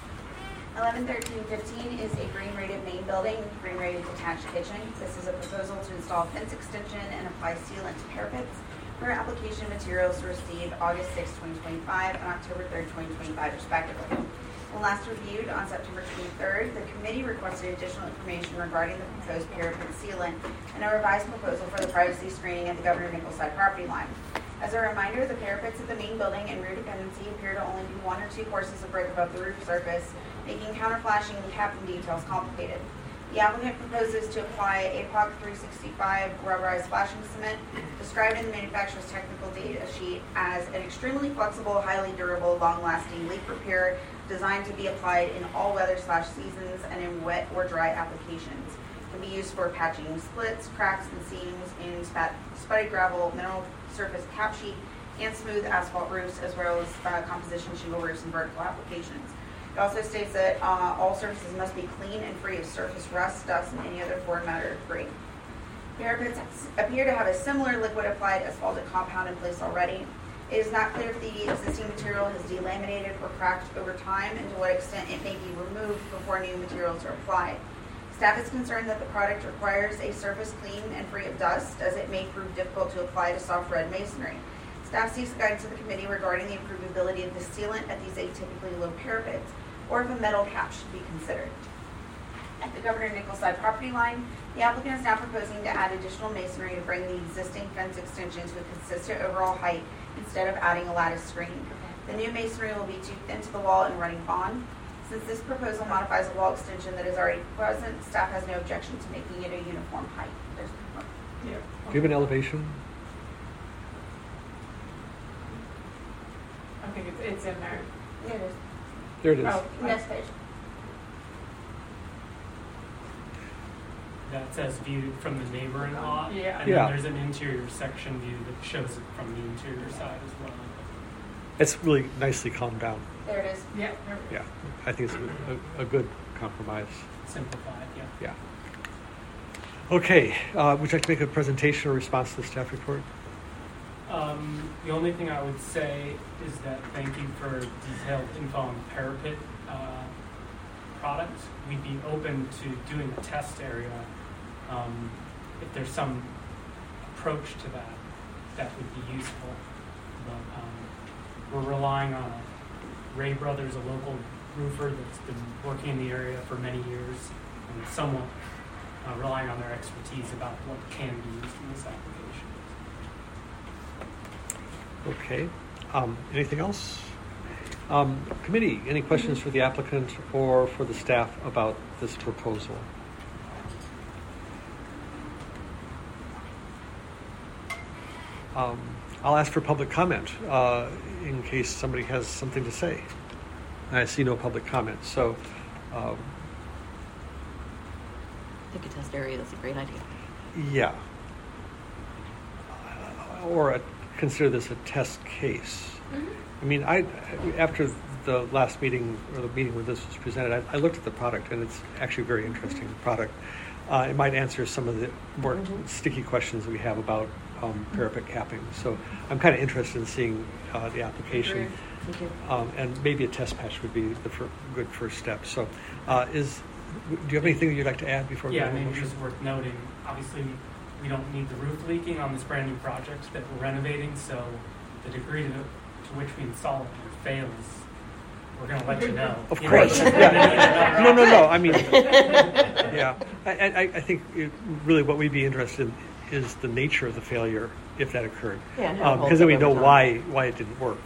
111315 is a green rated main building with green rated detached kitchen. This is a proposal to install fence extension and apply sealant to parapets where application materials were received August 6, 2025 and October 3, 2025 respectively. When last reviewed on September 23rd, the committee requested additional information regarding the proposed parapet sealant and a revised proposal for the privacy screening at the Governor Nichols side property line. As a reminder, the parapets of the main building and rear dependency appear to only be 1 or 2 courses of brick above the roof surface, making counterflashing and capping details complicated. The applicant proposes to apply APOC 365 rubberized flashing cement, described in the manufacturer's technical data sheet as an extremely flexible, highly durable, long-lasting leak repair designed to be applied in all weather/seasons and in wet or dry applications. It can be used for patching splits, cracks, and seams in sputty gravel, mineral surface cap sheet, and smooth asphalt roofs, as well as composition shingle roofs and vertical applications. It also states that all surfaces must be clean and free of surface rust, dust, and any other foreign matter or debris. Parapets appear to have a similar liquid applied asphaltic compound in place already. It is not clear if the existing material has delaminated or cracked over time and to what extent it may be removed before new materials are applied. Staff is concerned that the product requires a surface clean and free of dust, as it may prove difficult to apply to soft red masonry. Staff seeks guidance of the committee regarding the improvability of the sealant at these atypically low parapets, or if a metal cap should be considered. At the Governor Nichols side property line, the applicant is now proposing to add additional masonry to bring the existing fence extension to a consistent overall height instead of adding a lattice screen. The new masonry will be toothed into the wall and running bond. Since this proposal modifies a wall extension that is already present, staff has no objection to making it a uniform height. Yeah. Do you have an elevation? I think it's in there. There it is. There it is. Oh, Next page. That says viewed from the neighboring lot. Yeah. And Yeah. then there's an interior section view that shows it from the interior side as well. It's really nicely calmed down. There it is. Yeah. there we go. Yeah, I think it's a good compromise. Simplified, yeah. Yeah. Okay, would you like to make a presentation or response to the staff report? The only thing I would say is that thank you for detailed info on the parapet product. We'd be open to doing a test area if there's some approach to that would be useful. But we're relying on Ray Brothers, a local roofer that's been working in the area for many years, and somewhat relying on their expertise about what can be used in this application. Okay, anything else? Committee, any questions for the applicant or for the staff about this proposal? I'll ask for public comment in case somebody has something to say. I see no public comment, so I think a test area is a great idea. yeah. Or consider this a test case. I mean, after the last meeting or the meeting where this was presented, I looked at the product and it's actually a very interesting product. it might answer some of the more sticky questions we have about parapet capping. So I'm kind of interested in seeing the application. Thank you. And maybe a test patch would be the good first step. So do you have anything that you'd like to add before we Yeah, go to maybe motion? just worth noting, obviously, we don't need the roof leaking on this brand new project that we're renovating, so the degree to which we install it or fails, we're going to let you know. Of You course. know, Yeah. No. I mean, yeah. I think really what we'd be interested in is the nature of the failure if that occurred. Yeah, and how it holds because then we up know over time. why it didn't work.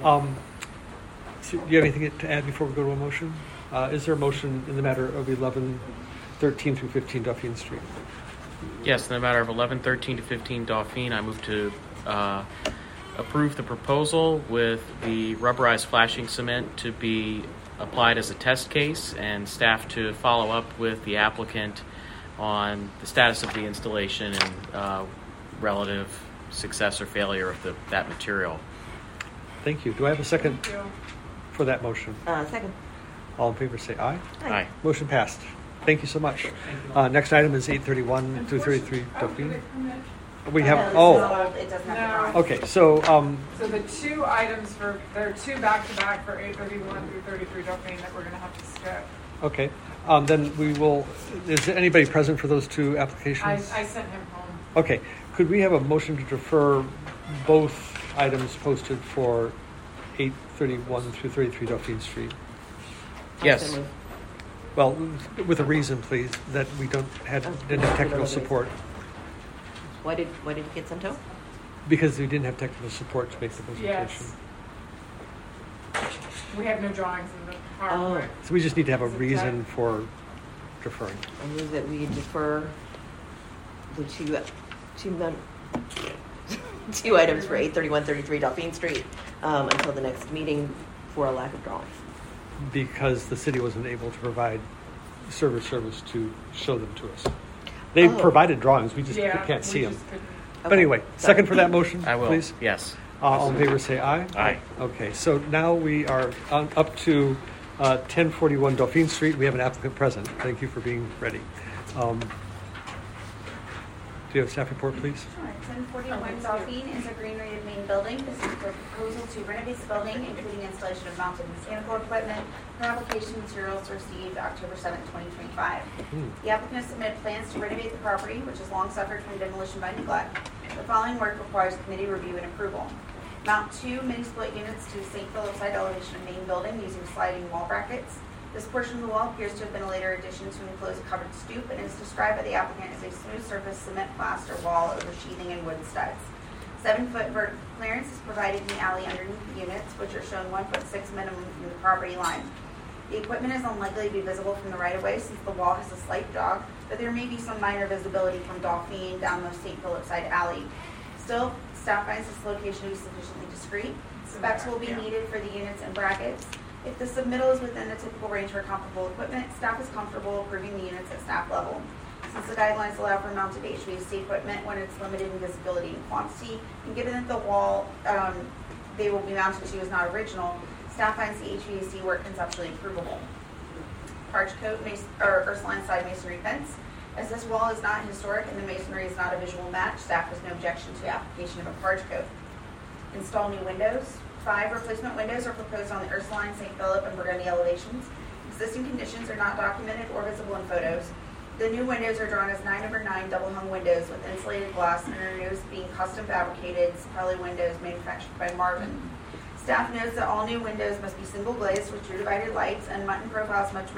So do you have anything to add before we go to a motion? Is there a motion in the matter of 1113 through 15 Dauphine Street? Yes, in the matter of 1113 to 15 Dauphine, I move to approve the proposal with the rubberized flashing cement to be applied as a test case, and staff to follow up with the applicant on the status of the installation and relative success or failure of that material. Thank you. Do I have a second Thank you. for that motion? Second. All in favor say aye. Aye. Motion passed. Thank you so much. Next item is 831 through 33 Dauphine. We have, It doesn't have No. to. okay, so, So the two items there are two back-to-back for 831 through 33 Dauphine that we're going to have to skip. okay, then we will, is anybody present for those two applications? I sent him home. Okay, could we have a motion to defer both items posted for 831 through 33 Dauphine Street? Yes. Well, with a reason, please, that we didn't have technical support, Why did you get sent home? because we didn't have technical support to make the presentation. Yes. We have no drawings in the Oh. PowerPoint. So we just need to have a Is it reason for deferring. I move that we defer the two items for 831-33 Dauphine Street until the next meeting for a lack of drawings. Because the city wasn't able to provide service to show them to us. They Oh. provided drawings, we just Yeah, can't see we them. just couldn't. But anyway, second for that motion, I will. please. Yes. All in favor say aye. Aye. Okay, so now we are up to 1041 Dauphine Street. We have an applicant present. Thank you for being ready. Do you have a staff report, please? Sure. 1041 Dauphine is a green rated main building. This is a proposal to renovate the building, including installation of mounted mechanical equipment. Her application materials received October 7, 2025. The applicant submitted plans to renovate the property, which has long suffered from demolition by neglect. The following work requires committee review and approval. Mount 2 mini-split units to St. Philip's side elevation of main building using sliding wall brackets. This portion of the wall appears to have been a later addition to enclose a covered stoop and is described by the applicant as a smooth surface cement plaster wall over sheathing and wooden studs. 7-foot vertical clearance is provided in the alley underneath the units, which are shown 1'6" minimum from the property line. The equipment is unlikely to be visible from the right-of-way since the wall has a slight jog, but there may be some minor visibility from Dauphine down the St. Philip's side alley. Still, staff finds this location to be sufficiently discreet. Specs will be needed for the units and brackets. If the submittal is within the typical range for comparable equipment, staff is comfortable approving the units at staff level. Since the guidelines allow for mounted HVAC equipment when it's limited in visibility and quantity, and given that the wall they will be mounted to is not original, staff finds the HVAC work conceptually improvable. Arch coat or Ursuline side masonry fence. As this wall is not historic and the masonry is not a visual match, staff has no objection to the application of a parge coat. Install new windows. 5 replacement windows are proposed on the Ursuline, St. Philip, and Burgundy elevations. Existing conditions are not documented or visible in photos. The new windows are drawn as 9/9 double-hung windows with insulated glass and are being custom fabricated Sapelli windows manufactured by Marvin. Staff notes that all new windows must be single glazed with true divided lights, and mutton profiles must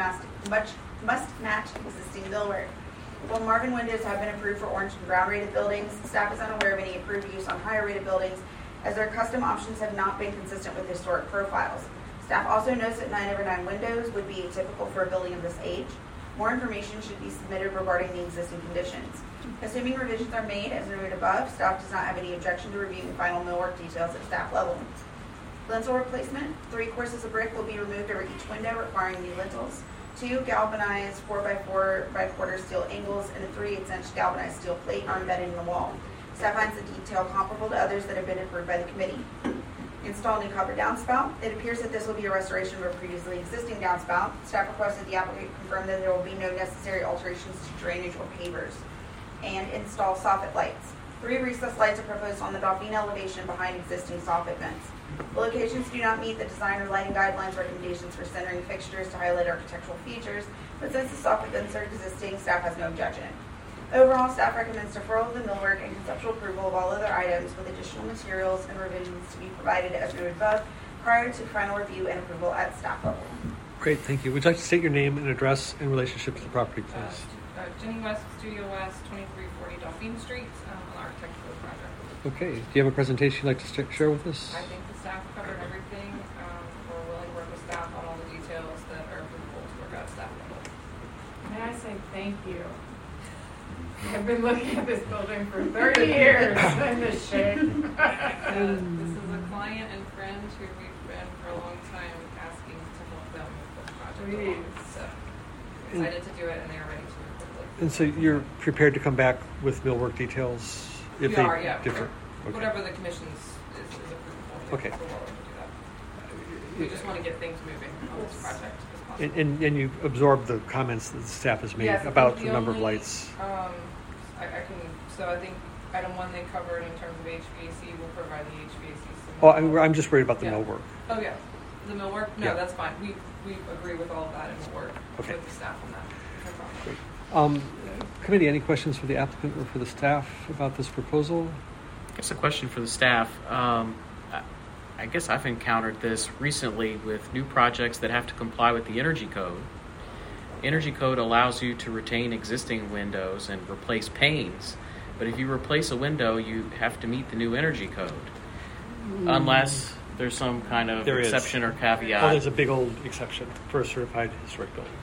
match existing millwork. While Marvin windows have been approved for orange and brown rated buildings, staff is unaware of any approved use on higher rated buildings, as their custom options have not been consistent with historic profiles. Staff also notes that 9/9 windows would be atypical for a building of this age. More information should be submitted regarding the existing conditions. Assuming revisions are made as noted above, staff does not have any objection to reviewing final millwork details at staff level. Lintel replacement. 3 courses of brick will be removed over each window, requiring new lintels. 2 galvanized 4x4 steel angles and a 3/8" galvanized steel plate are embedded in the wall. Staff finds the detail comparable to others that have been approved by the committee. Install new copper downspout. It appears that this will be a restoration of a previously existing downspout. Staff requested the applicant confirm that there will be no necessary alterations to drainage or pavers. And install soffit lights. 3 recessed lights are proposed on the Dauphine elevation behind existing soffit vents. The locations do not meet the design or lighting guidelines recommendations for centering fixtures to highlight architectural features, but since the soffit vents are existing, staff has no objection. Overall, staff recommends deferral of the millwork and conceptual approval of all other items with additional materials and revisions to be provided as noted above prior to final review and approval at staff level. Great, thank you. Would you like to state your name and address in relationship to the property, please? Jenny West, Studio West, 2340 Dauphine Street, an architectural project. Okay, do you have a presentation you'd like to share with us? I think the staff covered everything. We're willing to work with staff on all the details that are applicable to work out staff level. May I say thank you? I've been looking at this building for 30 years in this shape. This is a client and friend who we've been for a long time asking to help them with the project along. So excited to do it, and they're ready to move quickly. And so you're prepared to come back with millwork details if We they are, yeah. differ? Okay. Whatever the commission's is approvable. Okay. We're willing to do that. We just want to get things moving on this project as possible. And you absorbed the comments that the staff has made Yes, about the the number of only, lights. So I think item 1 they covered in terms of HVAC, we'll provide the HVAC. Oh, I'm just worried about the Yeah. millwork. Oh, yeah. The millwork? No, Yeah. that's fine. We agree with all of that and we'll work Okay. with the staff on that. No problem. Committee, any questions for the applicant or for the staff about this proposal? I guess a question for the staff. I guess I've encountered this recently with new projects that have to comply with the energy code. Energy code allows you to retain existing windows and replace panes, but if you replace a window, you have to meet the new energy code, unless there's some kind of There is. exception or caveat. Oh, there's a big old exception for a certified historic building.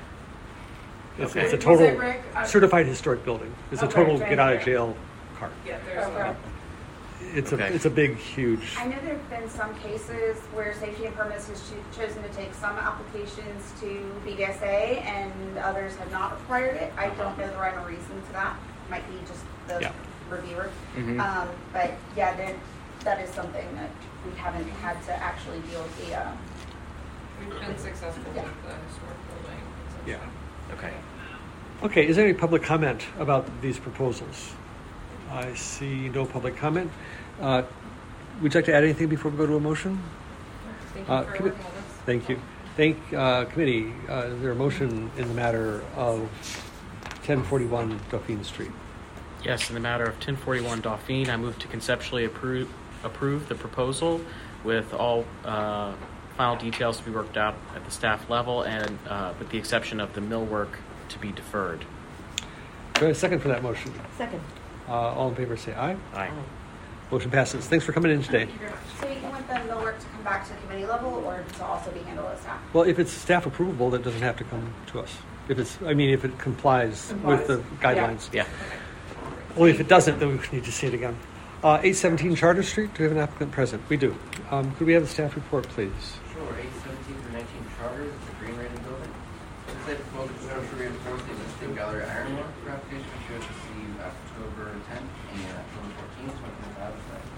It's, Okay. it's a Was total it, Rick? certified historic building. It's a Okay, total thank get out of you. jail card. Yeah, there's Okay. It's Okay. a big, huge. I know there have been some cases where Safety and Permits has chosen to take some applications to BDSA and others have not required it. I don't know the rhyme or reason to that. Might be just the Yeah. reviewer. Mhm. But yeah, that is something that we haven't had to actually deal with the, We've been successful Yeah. with the historic building. Yeah. Okay. Okay, is there any public comment about these proposals? I see no public comment. Would you like to add anything before we go to a motion? Thank you for commi- working with us. Thank you. Committee, is there a motion in the matter of 1041 Dauphine Street? Yes, in the matter of 1041 Dauphine, I move to conceptually approve the proposal with all final details to be worked out at the staff level, and with the exception of the millwork to be deferred. Do I have a second for that motion? Second. All in favor say aye. Aye. Motion passes. Thanks for coming in today. so you want the millwork to come back to the committee level or to also be handled as staff? Well, if it's staff approvable, that doesn't have to come to us. If it complies with the guidelines. Yeah. Only if it doesn't, then we need to see it again. 817 Charter Street, do we have an applicant present? We do. Could we have the staff report, please? Sure, 817 through 19 Charter, it's a green rated building. This site proposal to structurally reinforce the existing gallery ironwork for application which you have received October 10th and October 14th, 2025.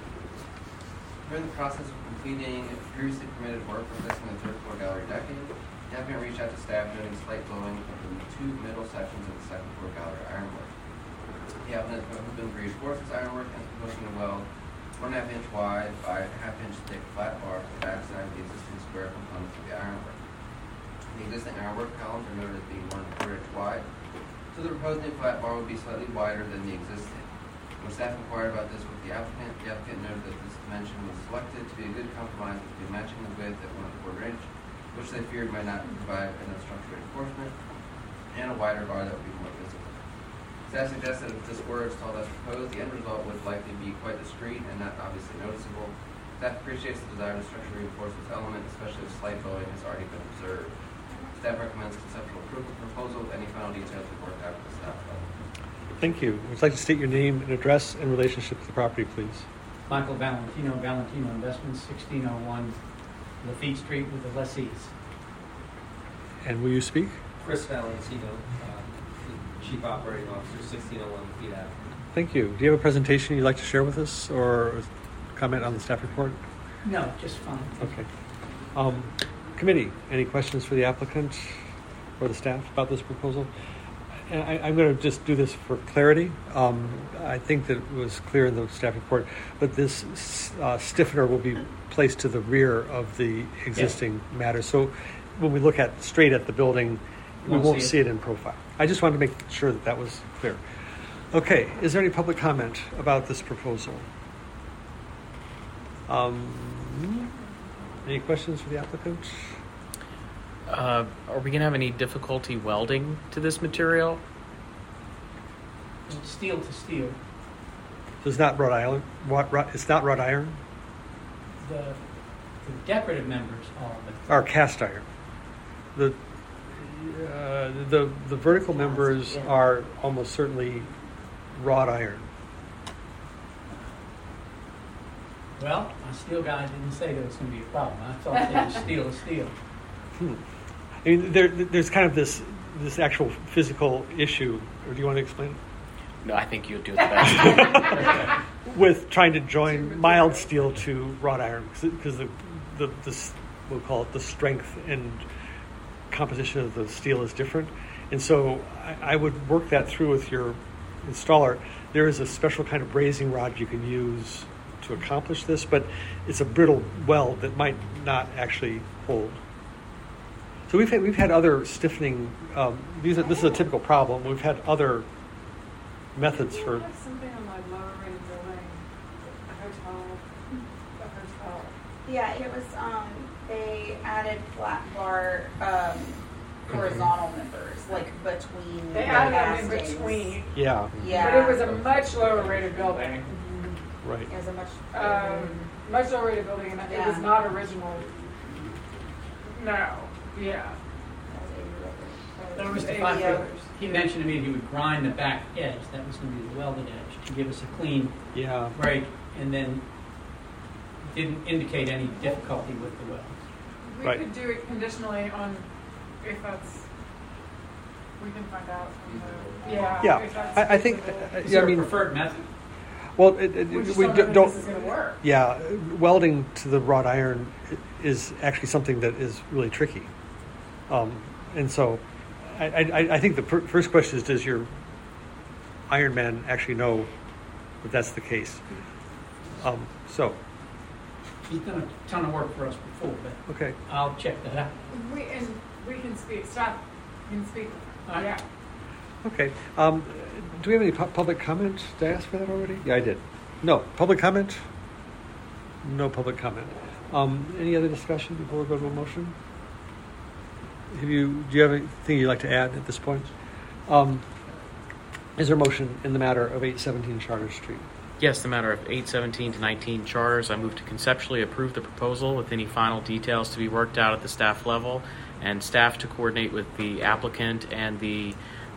We're in the process of completing previously permitted work replacing the third floor gallery decking. The applicant reached out to staff noting slight blowing of the 2 middle sections of the second floor gallery ironwork. The applicant has been reinforced this ironwork and is proposing to weld 1.5 inch wide by 1/2 inch thick flat bar to the backside of the existing square components of the ironwork. The existing ironwork columns are noted as being 1.25 inch wide, so the proposed new flat bar would be slightly wider than the existing. When staff inquired about this with the applicant noted that this dimension was selected to be a good compromise between matching the width at 1.25 inch, which they feared might not provide enough structural reinforcement, and a wider bar that would be more visible. Staff suggested if this were installed as proposed, the end result would likely be quite discreet and not obviously noticeable. Staff appreciates the desire to structurally reinforce this element, especially if slight bowing has already been observed. Staff recommends conceptual approval of the proposal with any final details to be worked out at the staff level. Thank you. Would you like to state your name and address in relationship to the property, please? Michael Valentino Investments, 1601 Lafitte Street with the lessees. And will you speak? Chris Valentino, the Chief Operating Officer, 1601 Lafitte Avenue. Thank you. Do you have a presentation you'd like to share with us or comment on the staff report? No, just fine. Okay. Committee, any questions for the applicant or the staff about this proposal? And I'm going to just do this for clarity. I think that it was clear in the staff report, but this stiffener will be placed to the rear of the existing matter. So when we look straight at the building, we won't see it in profile. I just wanted to make sure that was clear. Okay, is there any public comment about this proposal? Any questions for the applicant? Are we going to have any difficulty welding to this material? Steel to steel. So it's not wrought iron? It's not wrought iron? The decorative members are cast iron. The vertical members are almost certainly wrought iron. Well, my steel guy didn't say there was going to be a problem. I thought it was steel to steel. I mean, there's kind of this actual physical issue. Or do you want to explain it? No, I think you would do it the best. With trying to join mild steel to wrought iron, because we'll call it the strength and composition of the steel is different. And so I would work that through with your installer. There is a special kind of brazing rod you can use to accomplish this, but it's a brittle weld that might not actually hold. So we've had other stiffening. This is a typical problem. We've had other methods for. I have something on my lower rated building, a hotel. Yeah, it was, they added flat bar, horizontal members, like between. They added them in castings. between. Yeah. Yeah. But it was a much lower rated building. Right. It was a much. Much lower rated building, and it was not original. No. Yeah. So Mr. Fifield, he mentioned to me he would grind the back edge. That was going to be the welded edge to give us a clean break, and then didn't indicate any difficulty with the weld. We could do it conditionally on if that's. We can find out from the. Yeah. If that's I think. Is there a preferred method? Well, we just don't know if this is going to work. Yeah, welding to the wrought iron is actually something that is really tricky, and so I think the first question is: does your Iron Man actually know that that's the case? So he's done a ton of work for us before, but okay, I'll check that out. We can speak. Staff can speak. Yeah. Okay. Do we have any public comment? Did I ask for that already? Yeah, I did. No. Public comment? No public comment. Any other discussion before we go to a motion? Do you have anything you'd like to add at this point? Is there a motion in the matter of 817 Charter Street? Yes, the matter of 817 to 19 Charters. I move to conceptually approve the proposal with any final details to be worked out at the staff level, and staff to coordinate with the applicant and the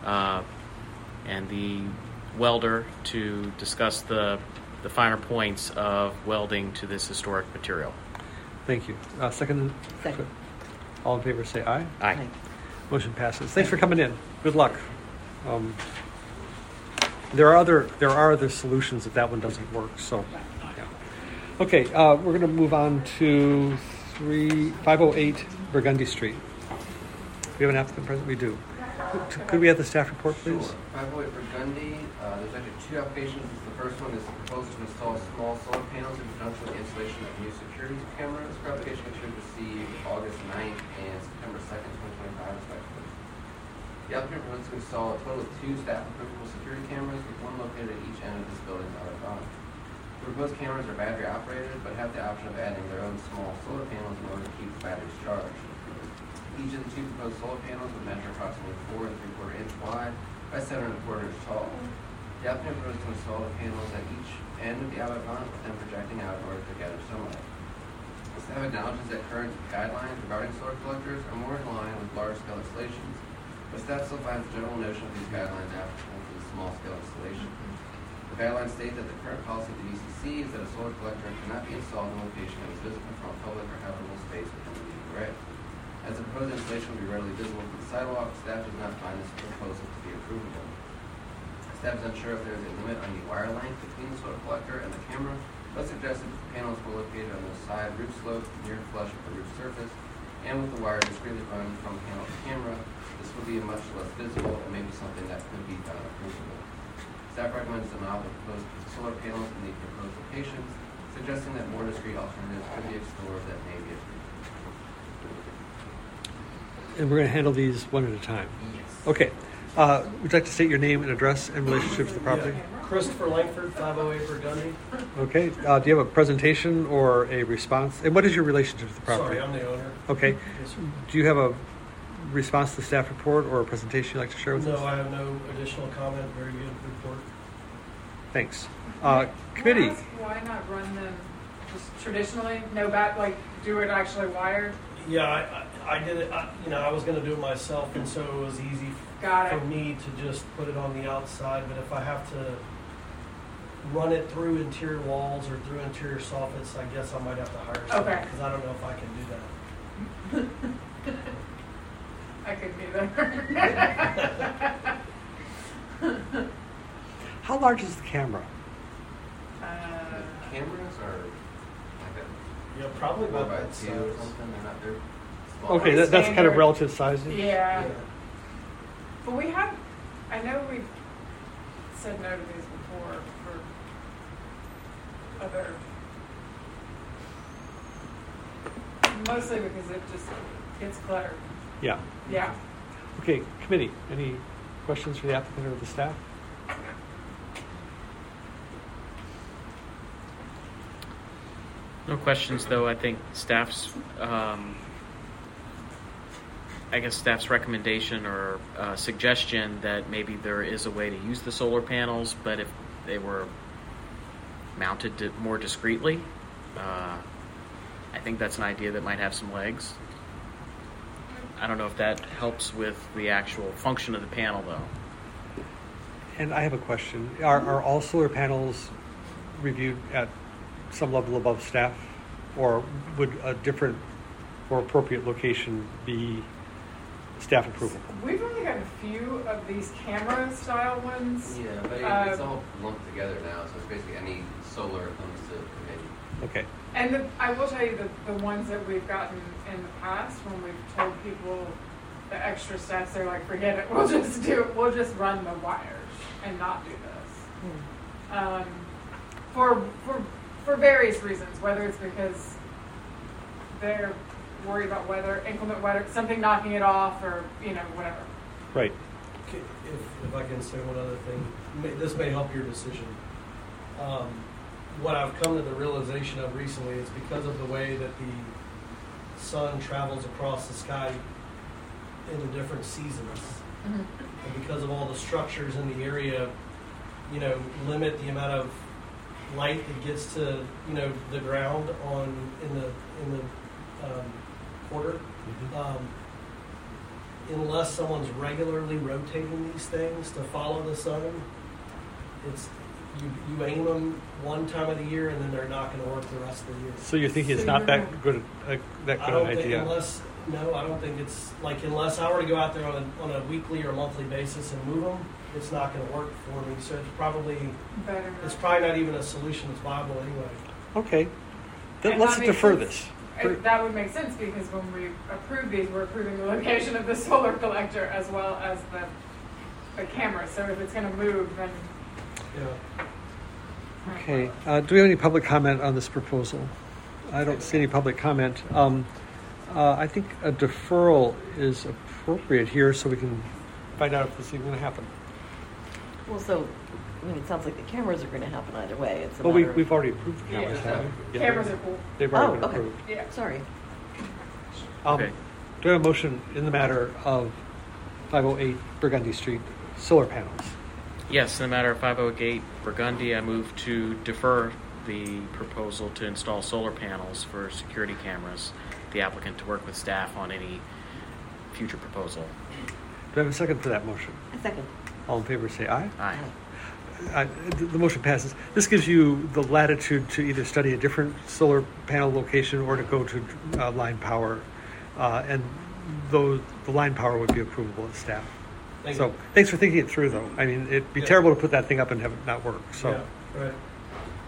welder to discuss the finer points of welding to this historic material. Thank you. Second. All in favor say aye. Aye. Motion passes. Thanks for coming in. Good luck. There are other solutions if that one doesn't work. So, yeah. Okay, we're going to move on to 508 Burgundy Street. We have an applicant present? We do. Could we have the staff report, please? Sure. 508 Burgundy. There's actually two applications. The first one is the proposal to install small solar panels in conjunction with the installation of new security cameras. This application should receive August 9th and September 2nd, 2025, respectively. The applicant proposes to install a total of 2 staff-approvable security cameras, with one located at each end of this building's outer boundary. The proposed cameras are battery operated, but have the option of adding their own small solar panels in order to keep the batteries charged. Each of the 2 proposed solar panels would measure approximately 4 3/4 inch wide by 7 1/4 inch tall. The applicant proposes to install the panels at each end of the outlet mount, with them projecting out in order to gather sunlight. The staff acknowledges that current guidelines regarding solar collectors are more in line with large-scale installations, but staff still finds the general notion of these guidelines applicable to the small-scale installation. The guidelines state that the current policy of the VCC is that a solar collector cannot be installed in a location that is visible from a public or habitable space within the meeting array. As the proposed installation will be readily visible from the sidewalk, staff does not find this proposal to be approvable. Staff is unsure if there is a limit on the wire length between the solar collector and the camera, but suggested that the panels were located on the side roof slope near flush with the roof surface and with the wire discreetly run from panel to camera. This would be much less visible and maybe something that could be done approvable. Staff recommends denial of proposed solar panels in the proposed locations, suggesting that more discrete alternatives could be explored that may be approved. And we're going to handle these one at a time. Yes. Okay. Would you like to state your name and address and relationship to the property? Christopher Langford, 508 Burgundy. Okay. Do you have a presentation or a response? And what is your relationship to the property? Sorry, I'm the owner. Okay. Yes, sir. Do you have a response to the staff report or a presentation you'd like to share with us? No, I have no additional comment. Very good report. Thanks. Can Committee. I ask why not run them just traditionally? No back, like do it actually wired? Yeah, I did it. I was going to do it myself, and so it was easy for me to just put it on the outside. But if I have to run it through interior walls or through interior soffits, I guess I might have to hire someone because I don't know if I can do that. I couldn't either. How large is the camera? Cameras are yeah, probably about by that two size. or something. They're not there. Okay, that's kind of relative sizes. Yeah. But we have, I know we've said no to these before for other, mostly because it just gets cluttered. Yeah. Yeah. Okay, committee. Any questions for the applicant or the staff? No questions, though. I think staff's recommendation or suggestion that maybe there is a way to use the solar panels, but if they were mounted more discreetly, I think that's an idea that might have some legs. I don't know if that helps with the actual function of the panel, though. And I have a question. Are all solar panels reviewed at some level above staff, or would a different or appropriate location be staff approval? We've only got a few of these camera style ones. Yeah, but it's all lumped together now, so it's basically any solar comes to committee. Okay. And I will tell you the ones that we've gotten in the past, when we've told people the extra steps, they're like, forget it, we'll just run the wires and not do this. For various reasons, whether it's because they're worried about weather, inclement weather, something knocking it off, or whatever. Right. Okay, if I can say one other thing, this may help your decision. What I've come to the realization of recently is because of the way that the sun travels across the sky in the different seasons, and because of all the structures in the area, limit the amount of light that gets to the ground in the quarter. Unless someone's regularly rotating these things to follow the sun, it's you aim them one time of the year and then they're not going to work the rest of the year. So you're thinking it's not that good an idea? I don't think it's like, unless I were to go out there on a weekly or monthly basis and move them, it's not going to work for me. So it's probably not even a solution that's viable anyway. Okay. Then let's defer this. That would make sense, because when we approve these, we're approving the location of the solar collector as well as the camera. So if it's going to move, then... Yeah. Okay. Do we have any public comment on this proposal? I don't see any public comment. I think a deferral is appropriate here so we can find out if this is even going to happen. Well, so, it sounds like the cameras are going to happen either way. It's we've already approved the cameras, haven't we? Yeah, cameras are cool. They've already been approved. Yeah. Sorry. Okay. Do I have a motion in the matter of 508 Burgundy Street solar panels? Yes, in the matter of 508 Burgundy, I move to defer the proposal to install solar panels for security cameras, the applicant to work with staff on any future proposal. Do I have a second for that motion? A second. All in favor say aye. Aye. The motion passes. This gives you the latitude to either study a different solar panel location or to go to line power, and the line power would be approvable as staff. Thanks for thinking it through, though. I mean, it'd be terrible to put that thing up and have it not work. So, yeah, right.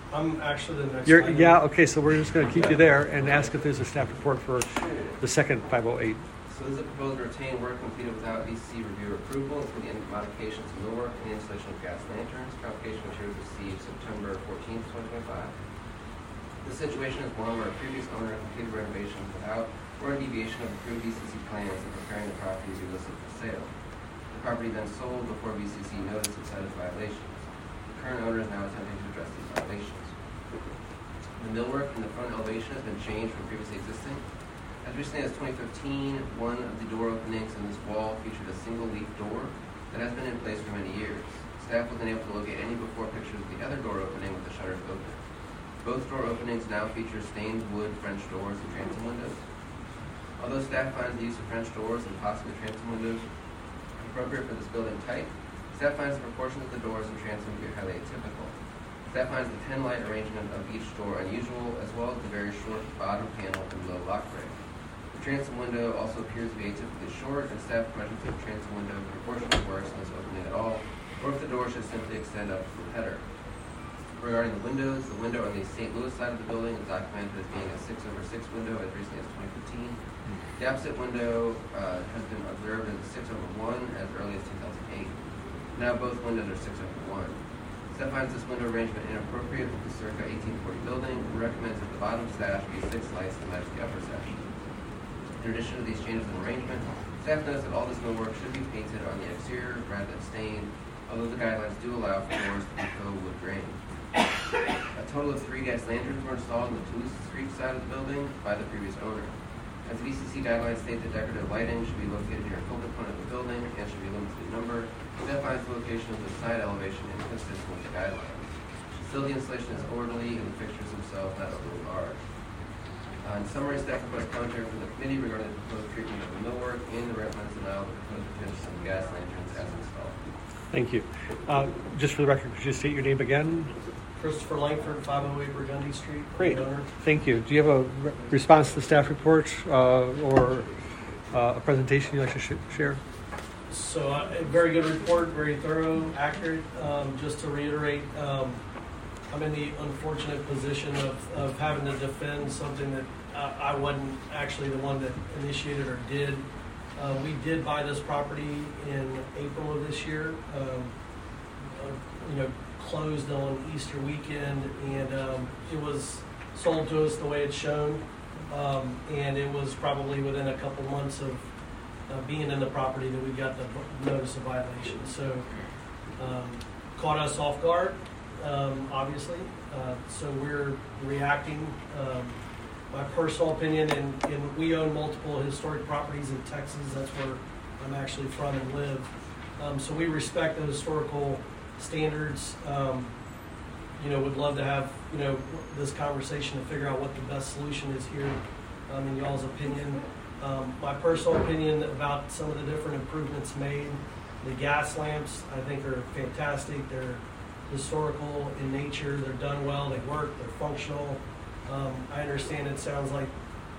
I'm actually the next You're, item. yeah, okay, so we're just going to keep you there and ask if there's a staff report for the second 508. So this is a proposal to retain work completed without VCC review or approval, including modifications to millwork and installation of gas lanterns. Application materials received September 14th, 2025. The situation is one where a previous owner completed renovations without or a deviation of approved VCC plans and preparing the property to be listed for sale. The property then sold before VCC noticed it cited violations. The current owner is now attempting to address these violations. The millwork in the front elevation has been changed from previously existing. As recently as 2015, one of the door openings in this wall featured a single leaf door that has been in place for many years. Staff was unable to locate any before pictures of the other door opening with the shutters open. Both door openings now feature stained wood French doors and transom windows. Although staff finds the use of French doors and possibly transom windows appropriate for this building type, staff finds the proportions of the doors and transom to be highly atypical. Staff finds the 10-light arrangement of each door unusual, as well as the very short bottom panel and low lock break. The transom window also appears to be atypically short, and staff questions if the transom window proportionally works in this opening at all, or if the door should simply extend up to the header. Regarding the windows, the window on the St. Louis side of the building is documented as being a 6/6 window as recently as 2015. The opposite window has been observed as a 6/1 as early as 2008. Now both windows are 6/1. Staff finds this window arrangement inappropriate with the circa 1840 building and recommends that the bottom sash be 6 lights to match the upper sash. In addition to these changes in arrangement, staff notes that all this millwork should be painted on the exterior rather than stained, although the guidelines do allow for doors to be filled with grain. A total of 3 gas lanterns were installed on the Toulouse Street side of the building by the previous owner. As VCC guidelines state that decorative lighting should be located near a focal point of the building and should be limited in number, staff finds the location of the side elevation inconsistent with the guidelines. Still, the installation is orderly and the fixtures themselves not overly large. In summary, staff requests commentary from the committee regarding the proposed treatment of the millwork and the recommends denial of the proposed repairs of the gas lanterns as installed. Thank you. Just for the record, could you state your name again? Christopher Langford, 508 Burgundy Street. Great. Owner. Thank you. Do you have a response to the staff report or a presentation you'd like to share? So a very good report, very thorough, accurate. Just to reiterate, I'm in the unfortunate position of having to defend something that I wasn't actually the one that initiated or did. We did buy this property in April of this year. Closed on Easter weekend, and it was sold to us the way it's shown, and it was probably within a couple months of being in the property that we got the notice of violation. So caught us off guard, obviously. So we're reacting. My personal opinion, and we own multiple historic properties in Texas. That's where I'm actually from and live. So we respect the historical standards. Would love to have this conversation to figure out what the best solution is here. In y'all's opinion, my personal opinion about some of the different improvements made. The gas lamps I think are fantastic. They're historical in nature. They're done well. They work. They're functional. I understand it sounds like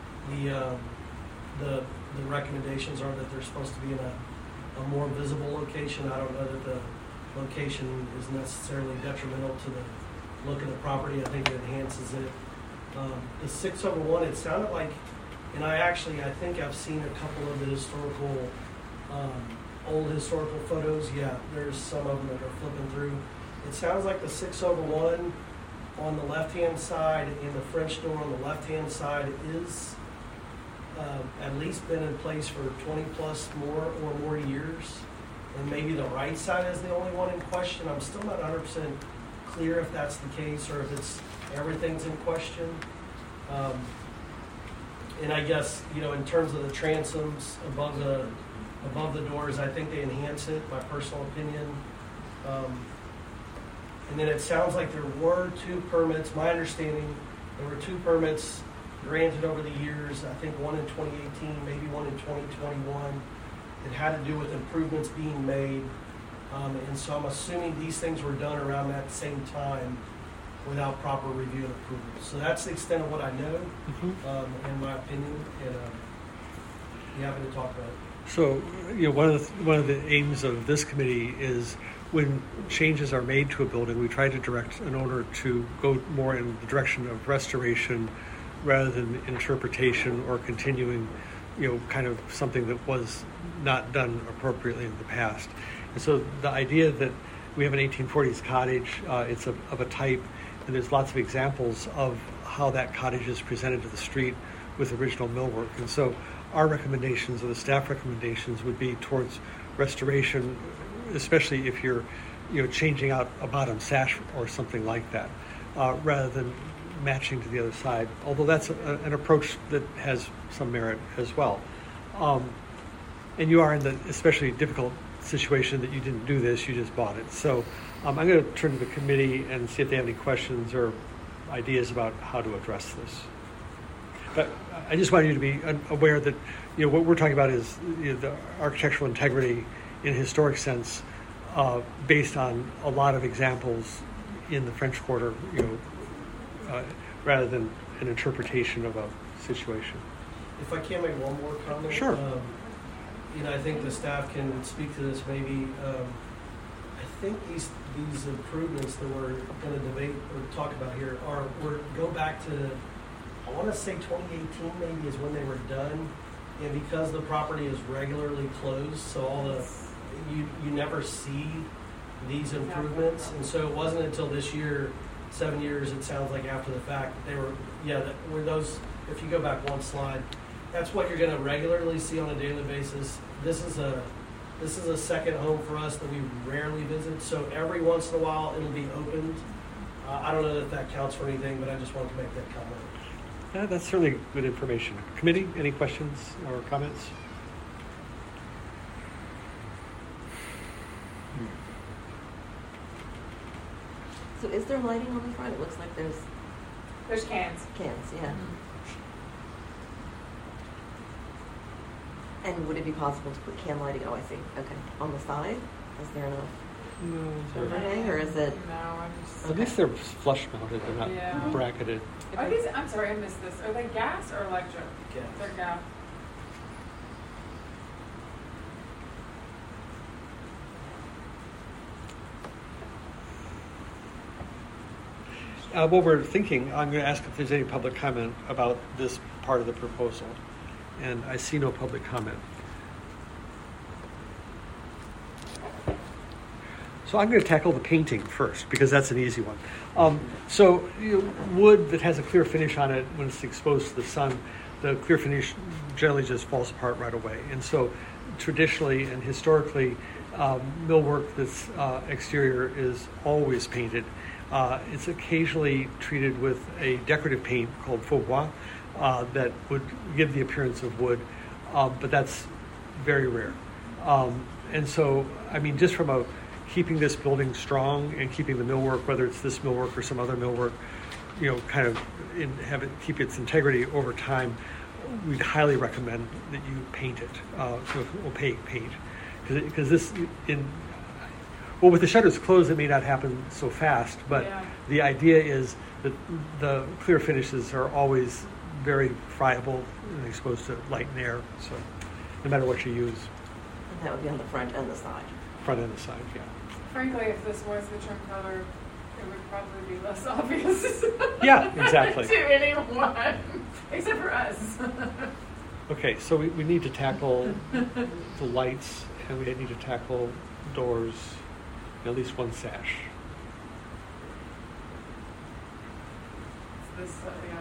the recommendations are that they're supposed to be in a more visible location. I don't know that the location is necessarily detrimental to the look of the property. I think it enhances it. The 6/1, it sounded like, and I think I've seen a couple of the historical, old historical photos. Yeah, there's some of them that are flipping through. It sounds like the 6/1 on the left-hand side and the French door on the left-hand side is at least been in place for 20 plus more years. And maybe the right side is the only one in question. I'm still not 100% clear if that's the case or if it's everything's in question. And I guess, in terms of the transoms above the doors, I think they enhance it, my personal opinion. And then it sounds like there were 2 permits. My understanding, there were 2 permits granted over the years. I think one in 2018, maybe one in 2021. It had to do with improvements being made. And so I'm assuming these things were done around that same time without proper review and approval. So that's the extent of what I know, in my opinion, and be happy to talk about it. So, one of the aims of this committee is when changes are made to a building, we try to direct an owner to go more in the direction of restoration rather than interpretation or continuing, kind of something that was not done appropriately in the past. And so the idea that we have an 1840s cottage, it's of a type, and there's lots of examples of how that cottage is presented to the street with original millwork. And so our recommendations, or the staff recommendations, would be towards restoration, especially if you're changing out a bottom sash or something like that, rather than matching to the other side, although that's an approach that has some merit as well. And you are in the especially difficult situation that you didn't do this, you just bought it. So I'm going to turn to the committee and see if they have any questions or ideas about how to address this. But I just want you to be aware that what we're talking about is the architectural integrity in a historic sense, based on a lot of examples in the French Quarter, rather than an interpretation of a situation. If I can make one more comment. Sure. I think the staff can speak to this maybe. I think these improvements that we're going to debate or talk about here go back to, I want to say 2018 maybe is when they were done, and because the property is regularly closed, so you never see these improvements, and so it wasn't until this year, 7 years, it sounds like after the fact, that they were those. If you go back one slide, that's what you're going to regularly see on a daily basis. This is a second home for us that we rarely visit, so every once in a while it'll be opened. I don't know that counts for anything, but I just wanted to make that comment. Yeah, that's certainly good information. Committee, any questions or comments? So is there lighting on the front? It looks like there's cans. Cans, yeah. And would it be possible to put can lighting? Oh, I see. Okay. On the side? Is there enough overhang, or is it? No, I'm just. At least they're flush mounted. They're not bracketed. Are these? I'm sorry, I missed this. Are they gas or electric? Gas. They're gas. What we're thinking, I'm going to ask if there's any public comment about this part of the proposal. And I see no public comment. So I'm going to tackle the painting first, because that's an easy one. Wood that has a clear finish on it, when it's exposed to the sun, the clear finish generally just falls apart right away. And so traditionally and historically, millwork that's exterior is always painted. It's occasionally treated with a decorative paint called faux bois that would give the appearance of wood, but that's very rare. And so, just from keeping this building strong and keeping the millwork, whether it's this millwork or some other millwork, keep its integrity over time, we'd highly recommend that you paint it, opaque paint, because this with the shutters closed, it may not happen so fast, but the idea is that the clear finishes are always very friable and exposed to light and air, so no matter what you use. And that would be on the front and the side. Front and the side, yeah. Frankly, if this was the trim color, it would probably be less obvious. Yeah, exactly. To anyone, except for us. Okay, so we need to tackle the lights, and we need to tackle doors, at least one sash. This,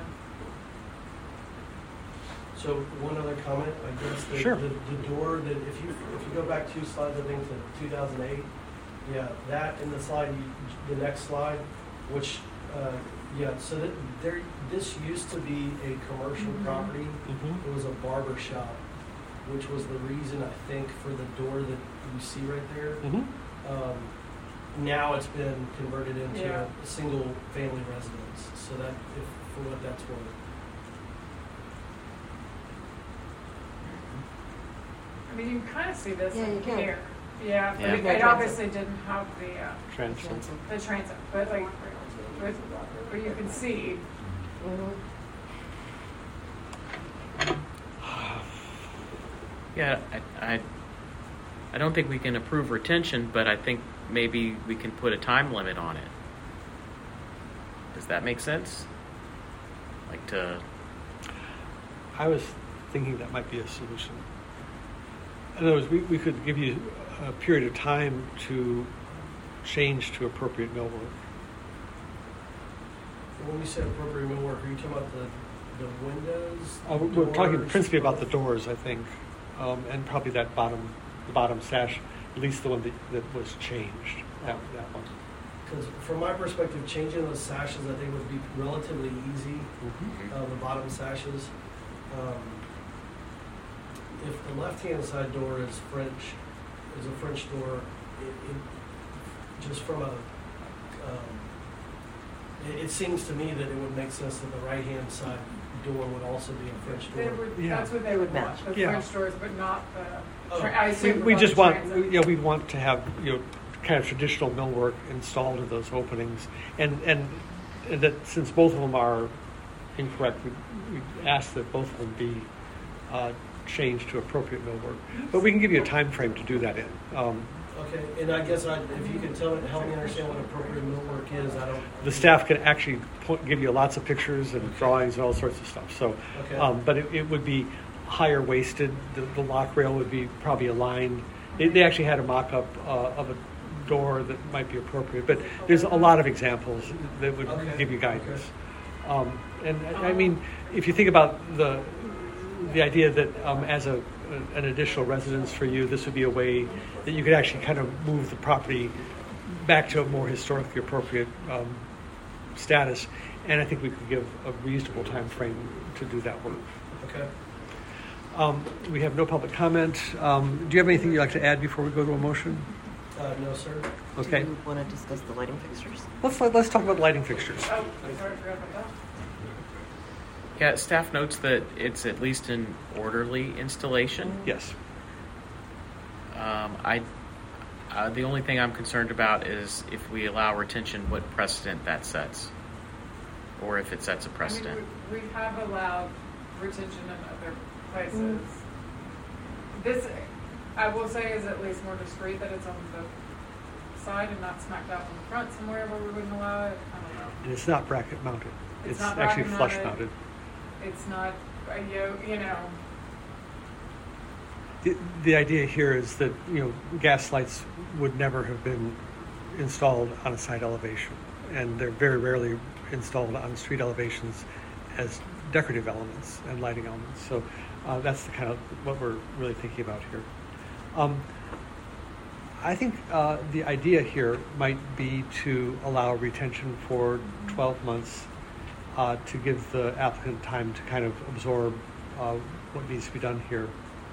So one other comment, I guess, the door that if you go back 2 slides, I think to 2008, that in the slide, the next slide, which so that this used to be a commercial property. It was a barber shop, which was the reason I think for the door that you see right there. Now it's been converted into a single family residence, so that for what that's worth. you can kind of see this you can. here. Yeah, but it obviously didn't have the transom, but but you can see. Yeah, I don't think we can approve retention, but I think maybe we can put a time limit on it. Does that make sense? Like to... I was thinking that might be a solution. In other words, we could give you a period of time to change to appropriate millwork. When we say appropriate millwork, are you talking about the windows? We're talking doors? principally about the doors, I think, and probably the bottom sash, at least the one that was changed, that one. Because from my perspective, changing those sashes, I think would be relatively easy. The bottom sashes. If the left-hand side door is a French door, it just from a, it seems to me that it would make sense that the right-hand side door would also be a French door. That's what they would want, the French doors, but not the. I assume We just want, transit. we want to have kind of traditional millwork installed in those openings, and that since both of them are incorrect, we ask that both of them be changed to appropriate millwork. But we can give you a time frame to do that in. Okay, and I guess if you could help me understand what appropriate millwork is, I don't. The staff can actually give you lots of pictures and drawings and all sorts of stuff. So, Okay. but it would be higher waisted. The lock rail would be probably aligned. They actually had a mock-up of a door that might be appropriate, but there's a lot of examples that would give you guidance. And I mean, if you think about the idea that as an additional residence for you, this would be a way that you could actually kind of move the property back to a more historically appropriate status, and I think we could give a reasonable time frame to do that work. Okay. We have no public comment. Do you have anything you'd like to add before we go to a motion? No, sir. Okay. Do you want to discuss the lighting fixtures? Let's talk about lighting fixtures. Oh, sorry, I forgot about that. Yeah, staff notes that it's at least an orderly installation. Yes. The only thing I'm concerned about is if we allow retention, what precedent that sets, or if it sets a precedent. I mean, we have allowed retention in other places. This, I will say, is at least more discreet that it's on the side and not smacked out on the front somewhere where we wouldn't allow it. I don't know. And it's not bracket mounted. It's not actually bracket flush mounted. mounted. It's not, you know. The idea here is that gas lights would never have been installed on a side elevation, and they're very rarely installed on street elevations as decorative elements and lighting elements. So that's the kind of what we're really thinking about here. I think the idea here might be to allow retention for 12 months to give the applicant time to kind of absorb what needs to be done here,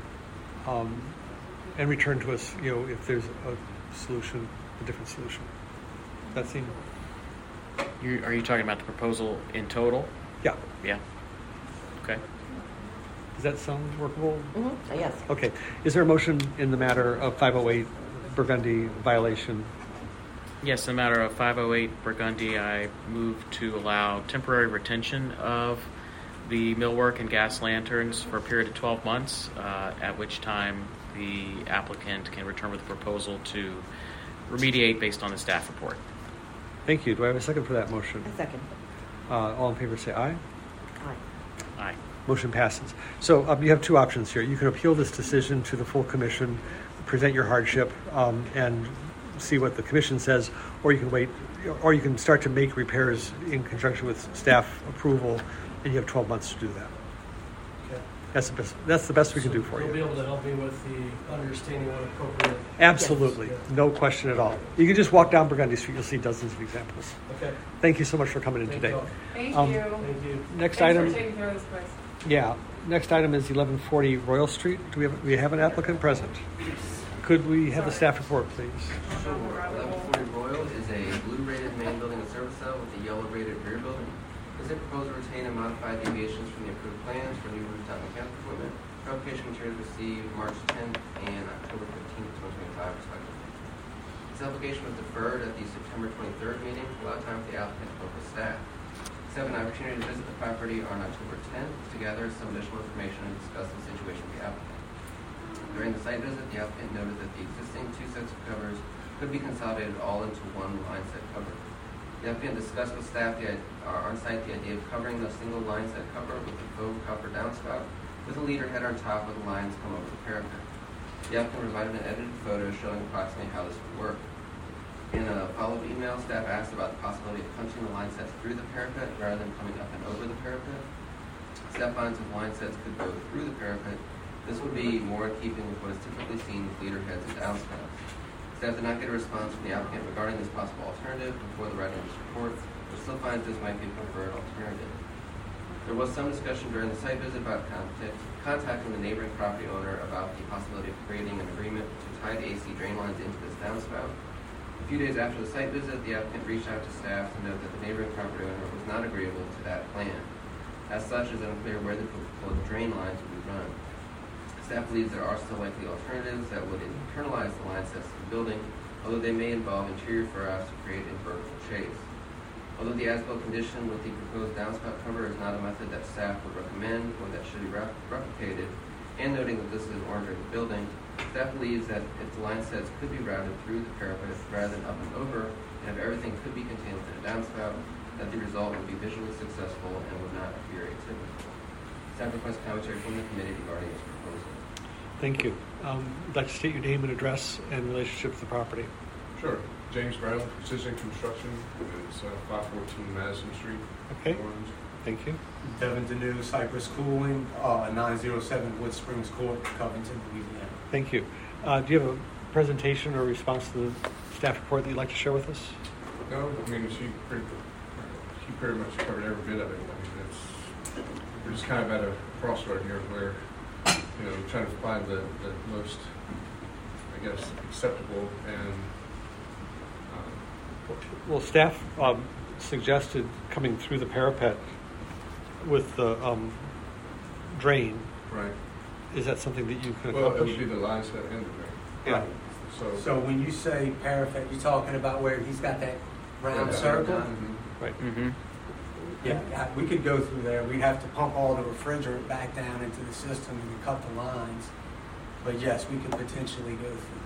and return to us, if there's a solution, a different solution. That seem? Are you talking about the proposal in total? Yeah. Yeah. Okay. Does that sound workable? Mm-hmm. Yes. Okay. Is there a motion in the matter of 508 Burgundy violation? Yes, in the matter of 508 Burgundy, I move to allow temporary retention of the millwork and gas lanterns for a period of 12 months, at which time the applicant can return with a proposal to remediate based on the staff report. Thank you. Do I have a second for that motion? A second. All in favor say aye. Aye. Aye. Motion passes. So you have two options here. You can appeal this decision to the full commission, present your hardship, and see what the commission says, or you can wait, or you can start to make repairs in conjunction with staff approval, and you have 12 months to do that. Okay. That's the best we can do for You'll be you. able to help me with the understanding what appropriate. Absolutely. Yes. No question at all. You can just walk down Burgundy Street. You'll see dozens of examples. Okay. Thank you so much for coming in Thank today. you. Thank you. Thank you. Next Thanks item. for taking care of this place. Yeah. Next item is 1140 Royal Street. Do we have an applicant present? Could we have the staff report, please? Sure. 1140 Royal is a blue rated main building and service cell with a yellow rated rear building. Is it proposed to retain and modify deviations from the approved plans for new rooftop mechanical equipment? Application materials received March 10th and October 15th, 2025, respectively. This application was deferred at the September 23rd meeting to allow time for the applicant to work with staff. 7, opportunity to visit the property on October 10th to gather some additional information and discuss the situation with the applicant. site visit, the applicant noted that the existing 2 sets of covers could be consolidated all into one line set cover. The applicant discussed with staff on site the idea of covering the single line set cover with a faux copper downspout with a leader header on top where the lines come over the parapet. The applicant provided an edited photo showing approximately how this would work. In a follow-up email, staff asked about the possibility of punching the line sets through the parapet rather than coming up and over the parapet. Staff finds if line sets could go through the parapet, this would be more in keeping with what is typically seen with leader heads and downspouts. Staff did not get a response from the applicant regarding this possible alternative before the writing of this report, but still finds this might be a preferred alternative. There was some discussion during the site visit about contacting the neighboring property owner about the possibility of creating an agreement to tie the AC drain lines into this downspout. A few days after the site visit, the applicant reached out to staff to note that the neighboring property owner was not agreeable to that plan. As such, it is unclear where the proposed drain lines would be run. Staff believes there are still likely alternatives that would internalize the line sets to the building, although they may involve interior furrows to create a vertical chase. Although the as-built condition with the proposed downspout cover is not a method that staff would recommend or that should be replicated, and noting that this is an order of the building, staff believes that if the line sets could be routed through the parapet rather than up and over, and if everything could be contained within a downspout, that the result would be visually successful and would not appear atypical. Staff requests commentary from the committee regarding this proposal. Thank you. I'd like to state your name and address and relationship to the property. Sure. James Brown, Precision Construction. It's 514 Madison Street. Okay. Orange. Thank you. Devin Deneau, Cypress Cooling, 907 Wood Springs Court, Covington, Louisiana. Thank you. Do you have a presentation or response to the staff report that you'd like to share with us? No, I mean, she pretty much covered every bit of it. I mean, we're just kind of at a crossroad here where, we're trying to find the most, I guess, acceptable and well, staff suggested coming through the parapet with the drain. Right. Is that something that you can accomplish? Well, it would be the line set and the drain. Yeah. So when you say parapet, you're talking about where he's got that round circle? Mm-hmm. Right. Mm-hmm. Yeah, we could go through there. We'd have to pump all the refrigerant back down into the system and cut the lines. But yes, we could potentially go through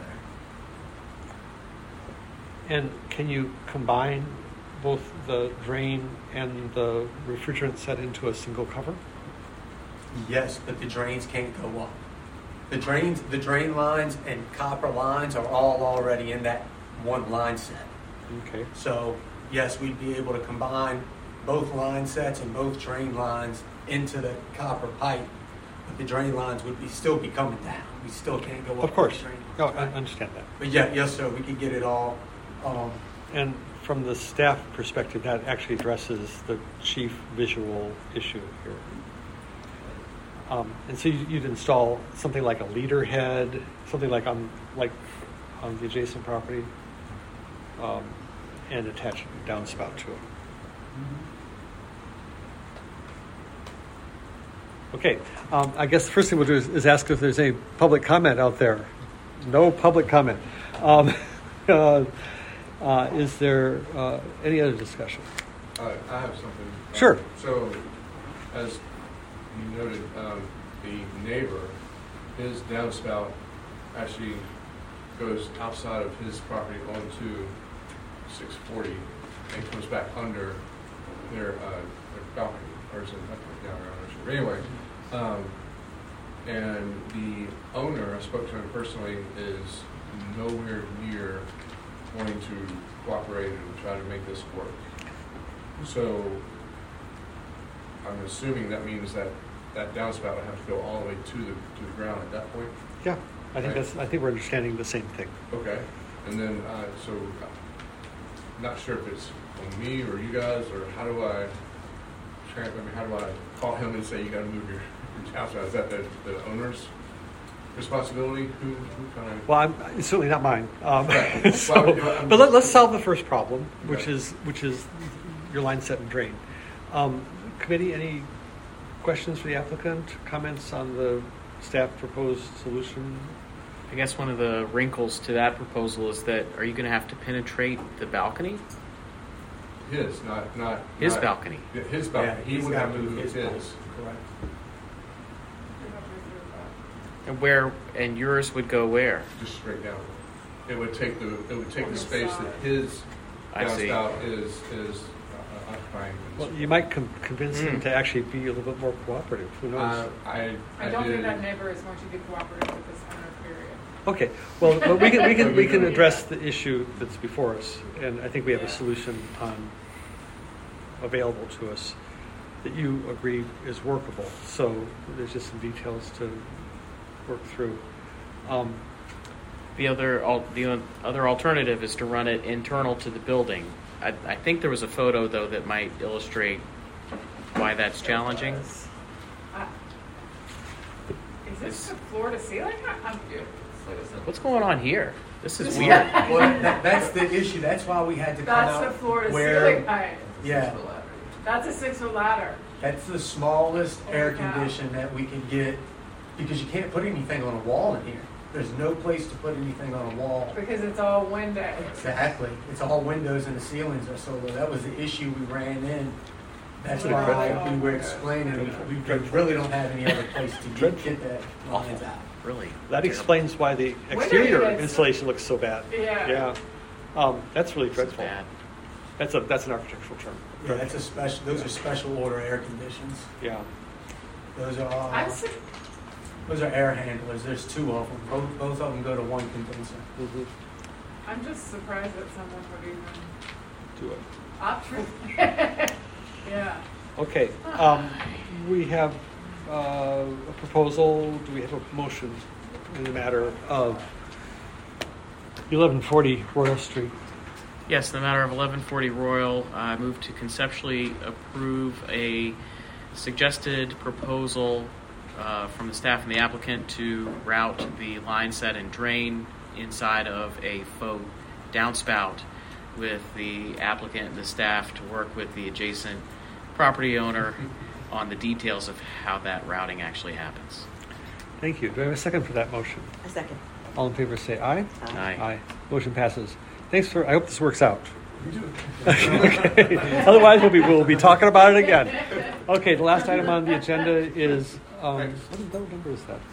there. And can you combine both the drain and the refrigerant set into a single cover? Yes, but the drains can't go up. The drain lines and copper lines are all already in that one line set. Okay. So yes, we'd be able to combine both line sets and both drain lines into the copper pipe, but the drain lines would still be coming down. We still can't go up. Of course. The drain lines, No, right? I understand that. But yeah, yes, sir. We could get it all. And from the staff perspective, that actually addresses the chief visual issue here. And so you'd install something like a leader head, something like on the adjacent property, and attach a downspout to it. Okay, I guess the first thing we'll do is ask if there's any public comment out there. No public comment. Is there any other discussion? I have something. Sure. So, as you noted, the neighbor, his downspout actually goes outside of his property onto 640 and comes back under their balcony, or is it down around? But anyway, and the owner, I spoke to him personally, is nowhere near wanting to cooperate and try to make this work. So I'm assuming that means that downspout would have to go all the way to the ground at that point. Yeah, I think right? I think we're understanding the same thing. Okay, and then so not sure if it's on me or you guys, or how do I call him and say you got to move your downspout? Is that the owner's responsibility? Who kind of? Well, it's certainly not mine. Right. So, well, but let's solve the first problem, which Okay. is your line set and drain. Committee, any questions for the applicant? Comments on the staff proposed solution? I guess one of the wrinkles to that proposal is that are you going to have to penetrate the balcony? His, not His not- balcony. His balcony. Yeah, he he's would got have to to move move his. his. Correct. And yours would go where? Just straight down. It would take the space that his downspout is occupying. Well, you might convince him to actually be a little bit more cooperative. Who knows? I don't think that neighbor is going to be cooperative with this owner, period. Okay. Well, but we can address the issue that's before us, and I think we have a solution available to us that you agree is workable. So there's just some details to work through. The other alternative is to run it internal to the building. I think there was a photo though that might illustrate why that's challenging. Is this the floor to ceiling? What's going on here? This is weird. Well, that's the issue. That's why we had to come That's out the floor to where, ceiling height. yeah, That's a 6-foot ladder. that's the smallest air Yeah. condition that we can get, because you can't put anything on a wall in here. There's no place to put anything on a wall. Because it's all window. Exactly. It's all windows and the ceilings are so low. That was the issue we ran in. That's Wow. why we were explaining we really don't have any other place to get that lines out. Really? That explains why the Window exterior units. installation looks so bad. Yeah. Yeah. That's really dreadful. bad. That's an architectural term. Yeah, that's a special. Those are special order air conditions. Yeah. Those are I'm su- those are air handlers. There's two of them. Both of them go to one condenser. Mm-hmm. I'm just surprised that someone would even Do it. opt for that. Yeah. Okay. We have a proposal. Do we have a motion in the matter of 1140 Royal Street? Yes, in the matter of 1140 Royal, I move to conceptually approve a suggested proposal from the staff and the applicant to route the line set and drain inside of a faux downspout, with the applicant and the staff to work with the adjacent property owner on the details of how that routing actually happens. Thank you. Do I have a second for that motion? A second. All in favor say aye. Aye. Aye. Motion passes. Thanks I hope this works out. Okay. Otherwise, we'll be talking about it again. Okay, the last item on the agenda is, what number is that?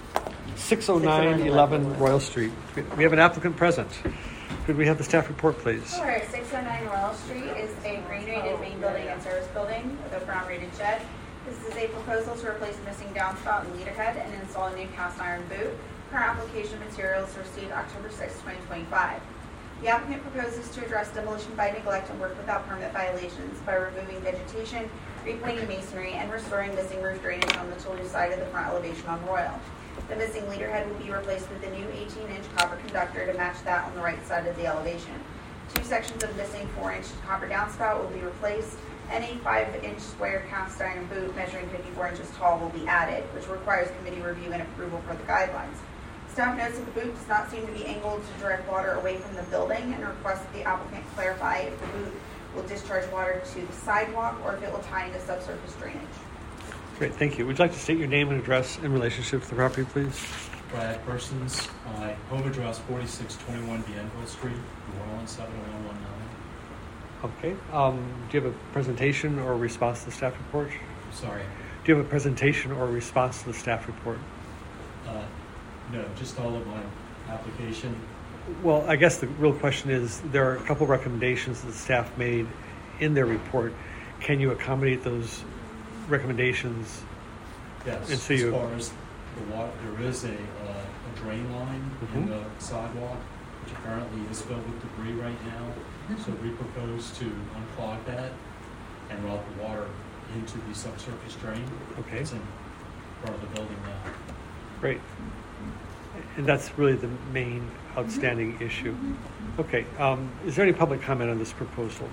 60911 Royal Street. We have an applicant present. Could we have the staff report, please? Sure. 609 Royal Street is a green-rated main building and service building with a brown-rated shed. This is a proposal to replace missing downspout and leader head and install a new cast iron boot. Current application materials received October 6, 2025. The applicant proposes to address demolition by neglect and work without permit violations by removing vegetation, replaning masonry, and restoring missing roof drainage on the Toulouse side of the front elevation on Royal. The missing leader head will be replaced with a new 18-inch copper conductor to match that on the right side of the elevation. 2 sections of missing 4-inch copper downspout will be replaced, and a 5-inch square cast iron boot measuring 54 inches tall will be added, which requires committee review and approval for the guidelines. Staff notes that the boot does not seem to be angled to direct water away from the building and requests that the applicant clarify if the boot will discharge water to the sidewalk or if it will tie into subsurface drainage. Great, thank you. Would you like to state your name and address in relationship to the property, please? Brad Persons, my home address 4621 Bienville Street, New Orleans 70119. Okay. Do you have a presentation or a response to the staff report? Sorry. Do you have a presentation or a response to the staff report? No, just all of my application. Well, I guess the real question is, there are a couple recommendations that the staff made in their report. Can you accommodate those recommendations? Yes, and so as you, far as the water, there is a drain line in the sidewalk, which apparently is filled with debris right now. So we propose to unclog that and route the water into the subsurface drain. Okay. It's in front of the building now. Great. And that's really the main outstanding issue. Okay. Is there any public comment on this proposal?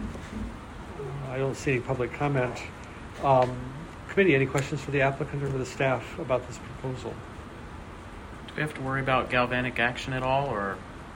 I don't see any public comment. Committee, any questions for the applicant or for the staff about this proposal? Do we have to worry about galvanic action at all, or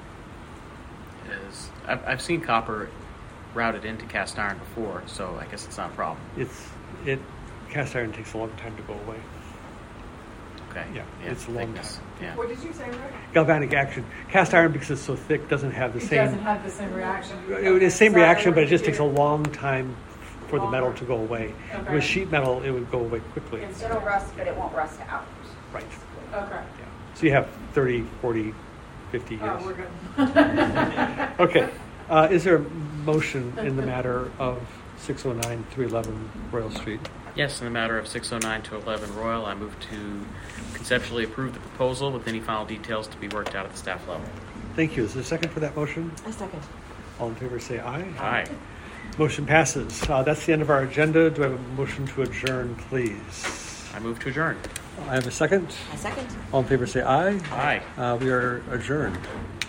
is I've seen copper routed into cast iron before, so I guess it's not a problem. Cast iron takes a long time to go away. Okay. Yeah, it's a long thickness. time. Yeah. What did you say, Rick? Galvanic action. Cast iron, because it's so thick, doesn't have the It same. doesn't have the same reaction. The same reaction, but it just takes a long time for the metal to go away. Okay. With sheet metal, it would go away quickly. It'll rust, but it won't rust out. Right. Okay. Yeah. So you have 30, 40, 50 years. Oh, we're good. Okay. Is there a motion in the matter of 609 to 11 Royal Street? Yes, in the matter of 609 to 11 Royal, I move to conceptually approve the proposal with any final details to be worked out at the staff level. Thank you. Is there a second for that motion? I second. All in favor say aye. Aye. Motion passes. That's the end of our agenda. Do I have a motion to adjourn, please? I move to adjourn. I have a second. I second. All in favor say aye. Aye. We are adjourned.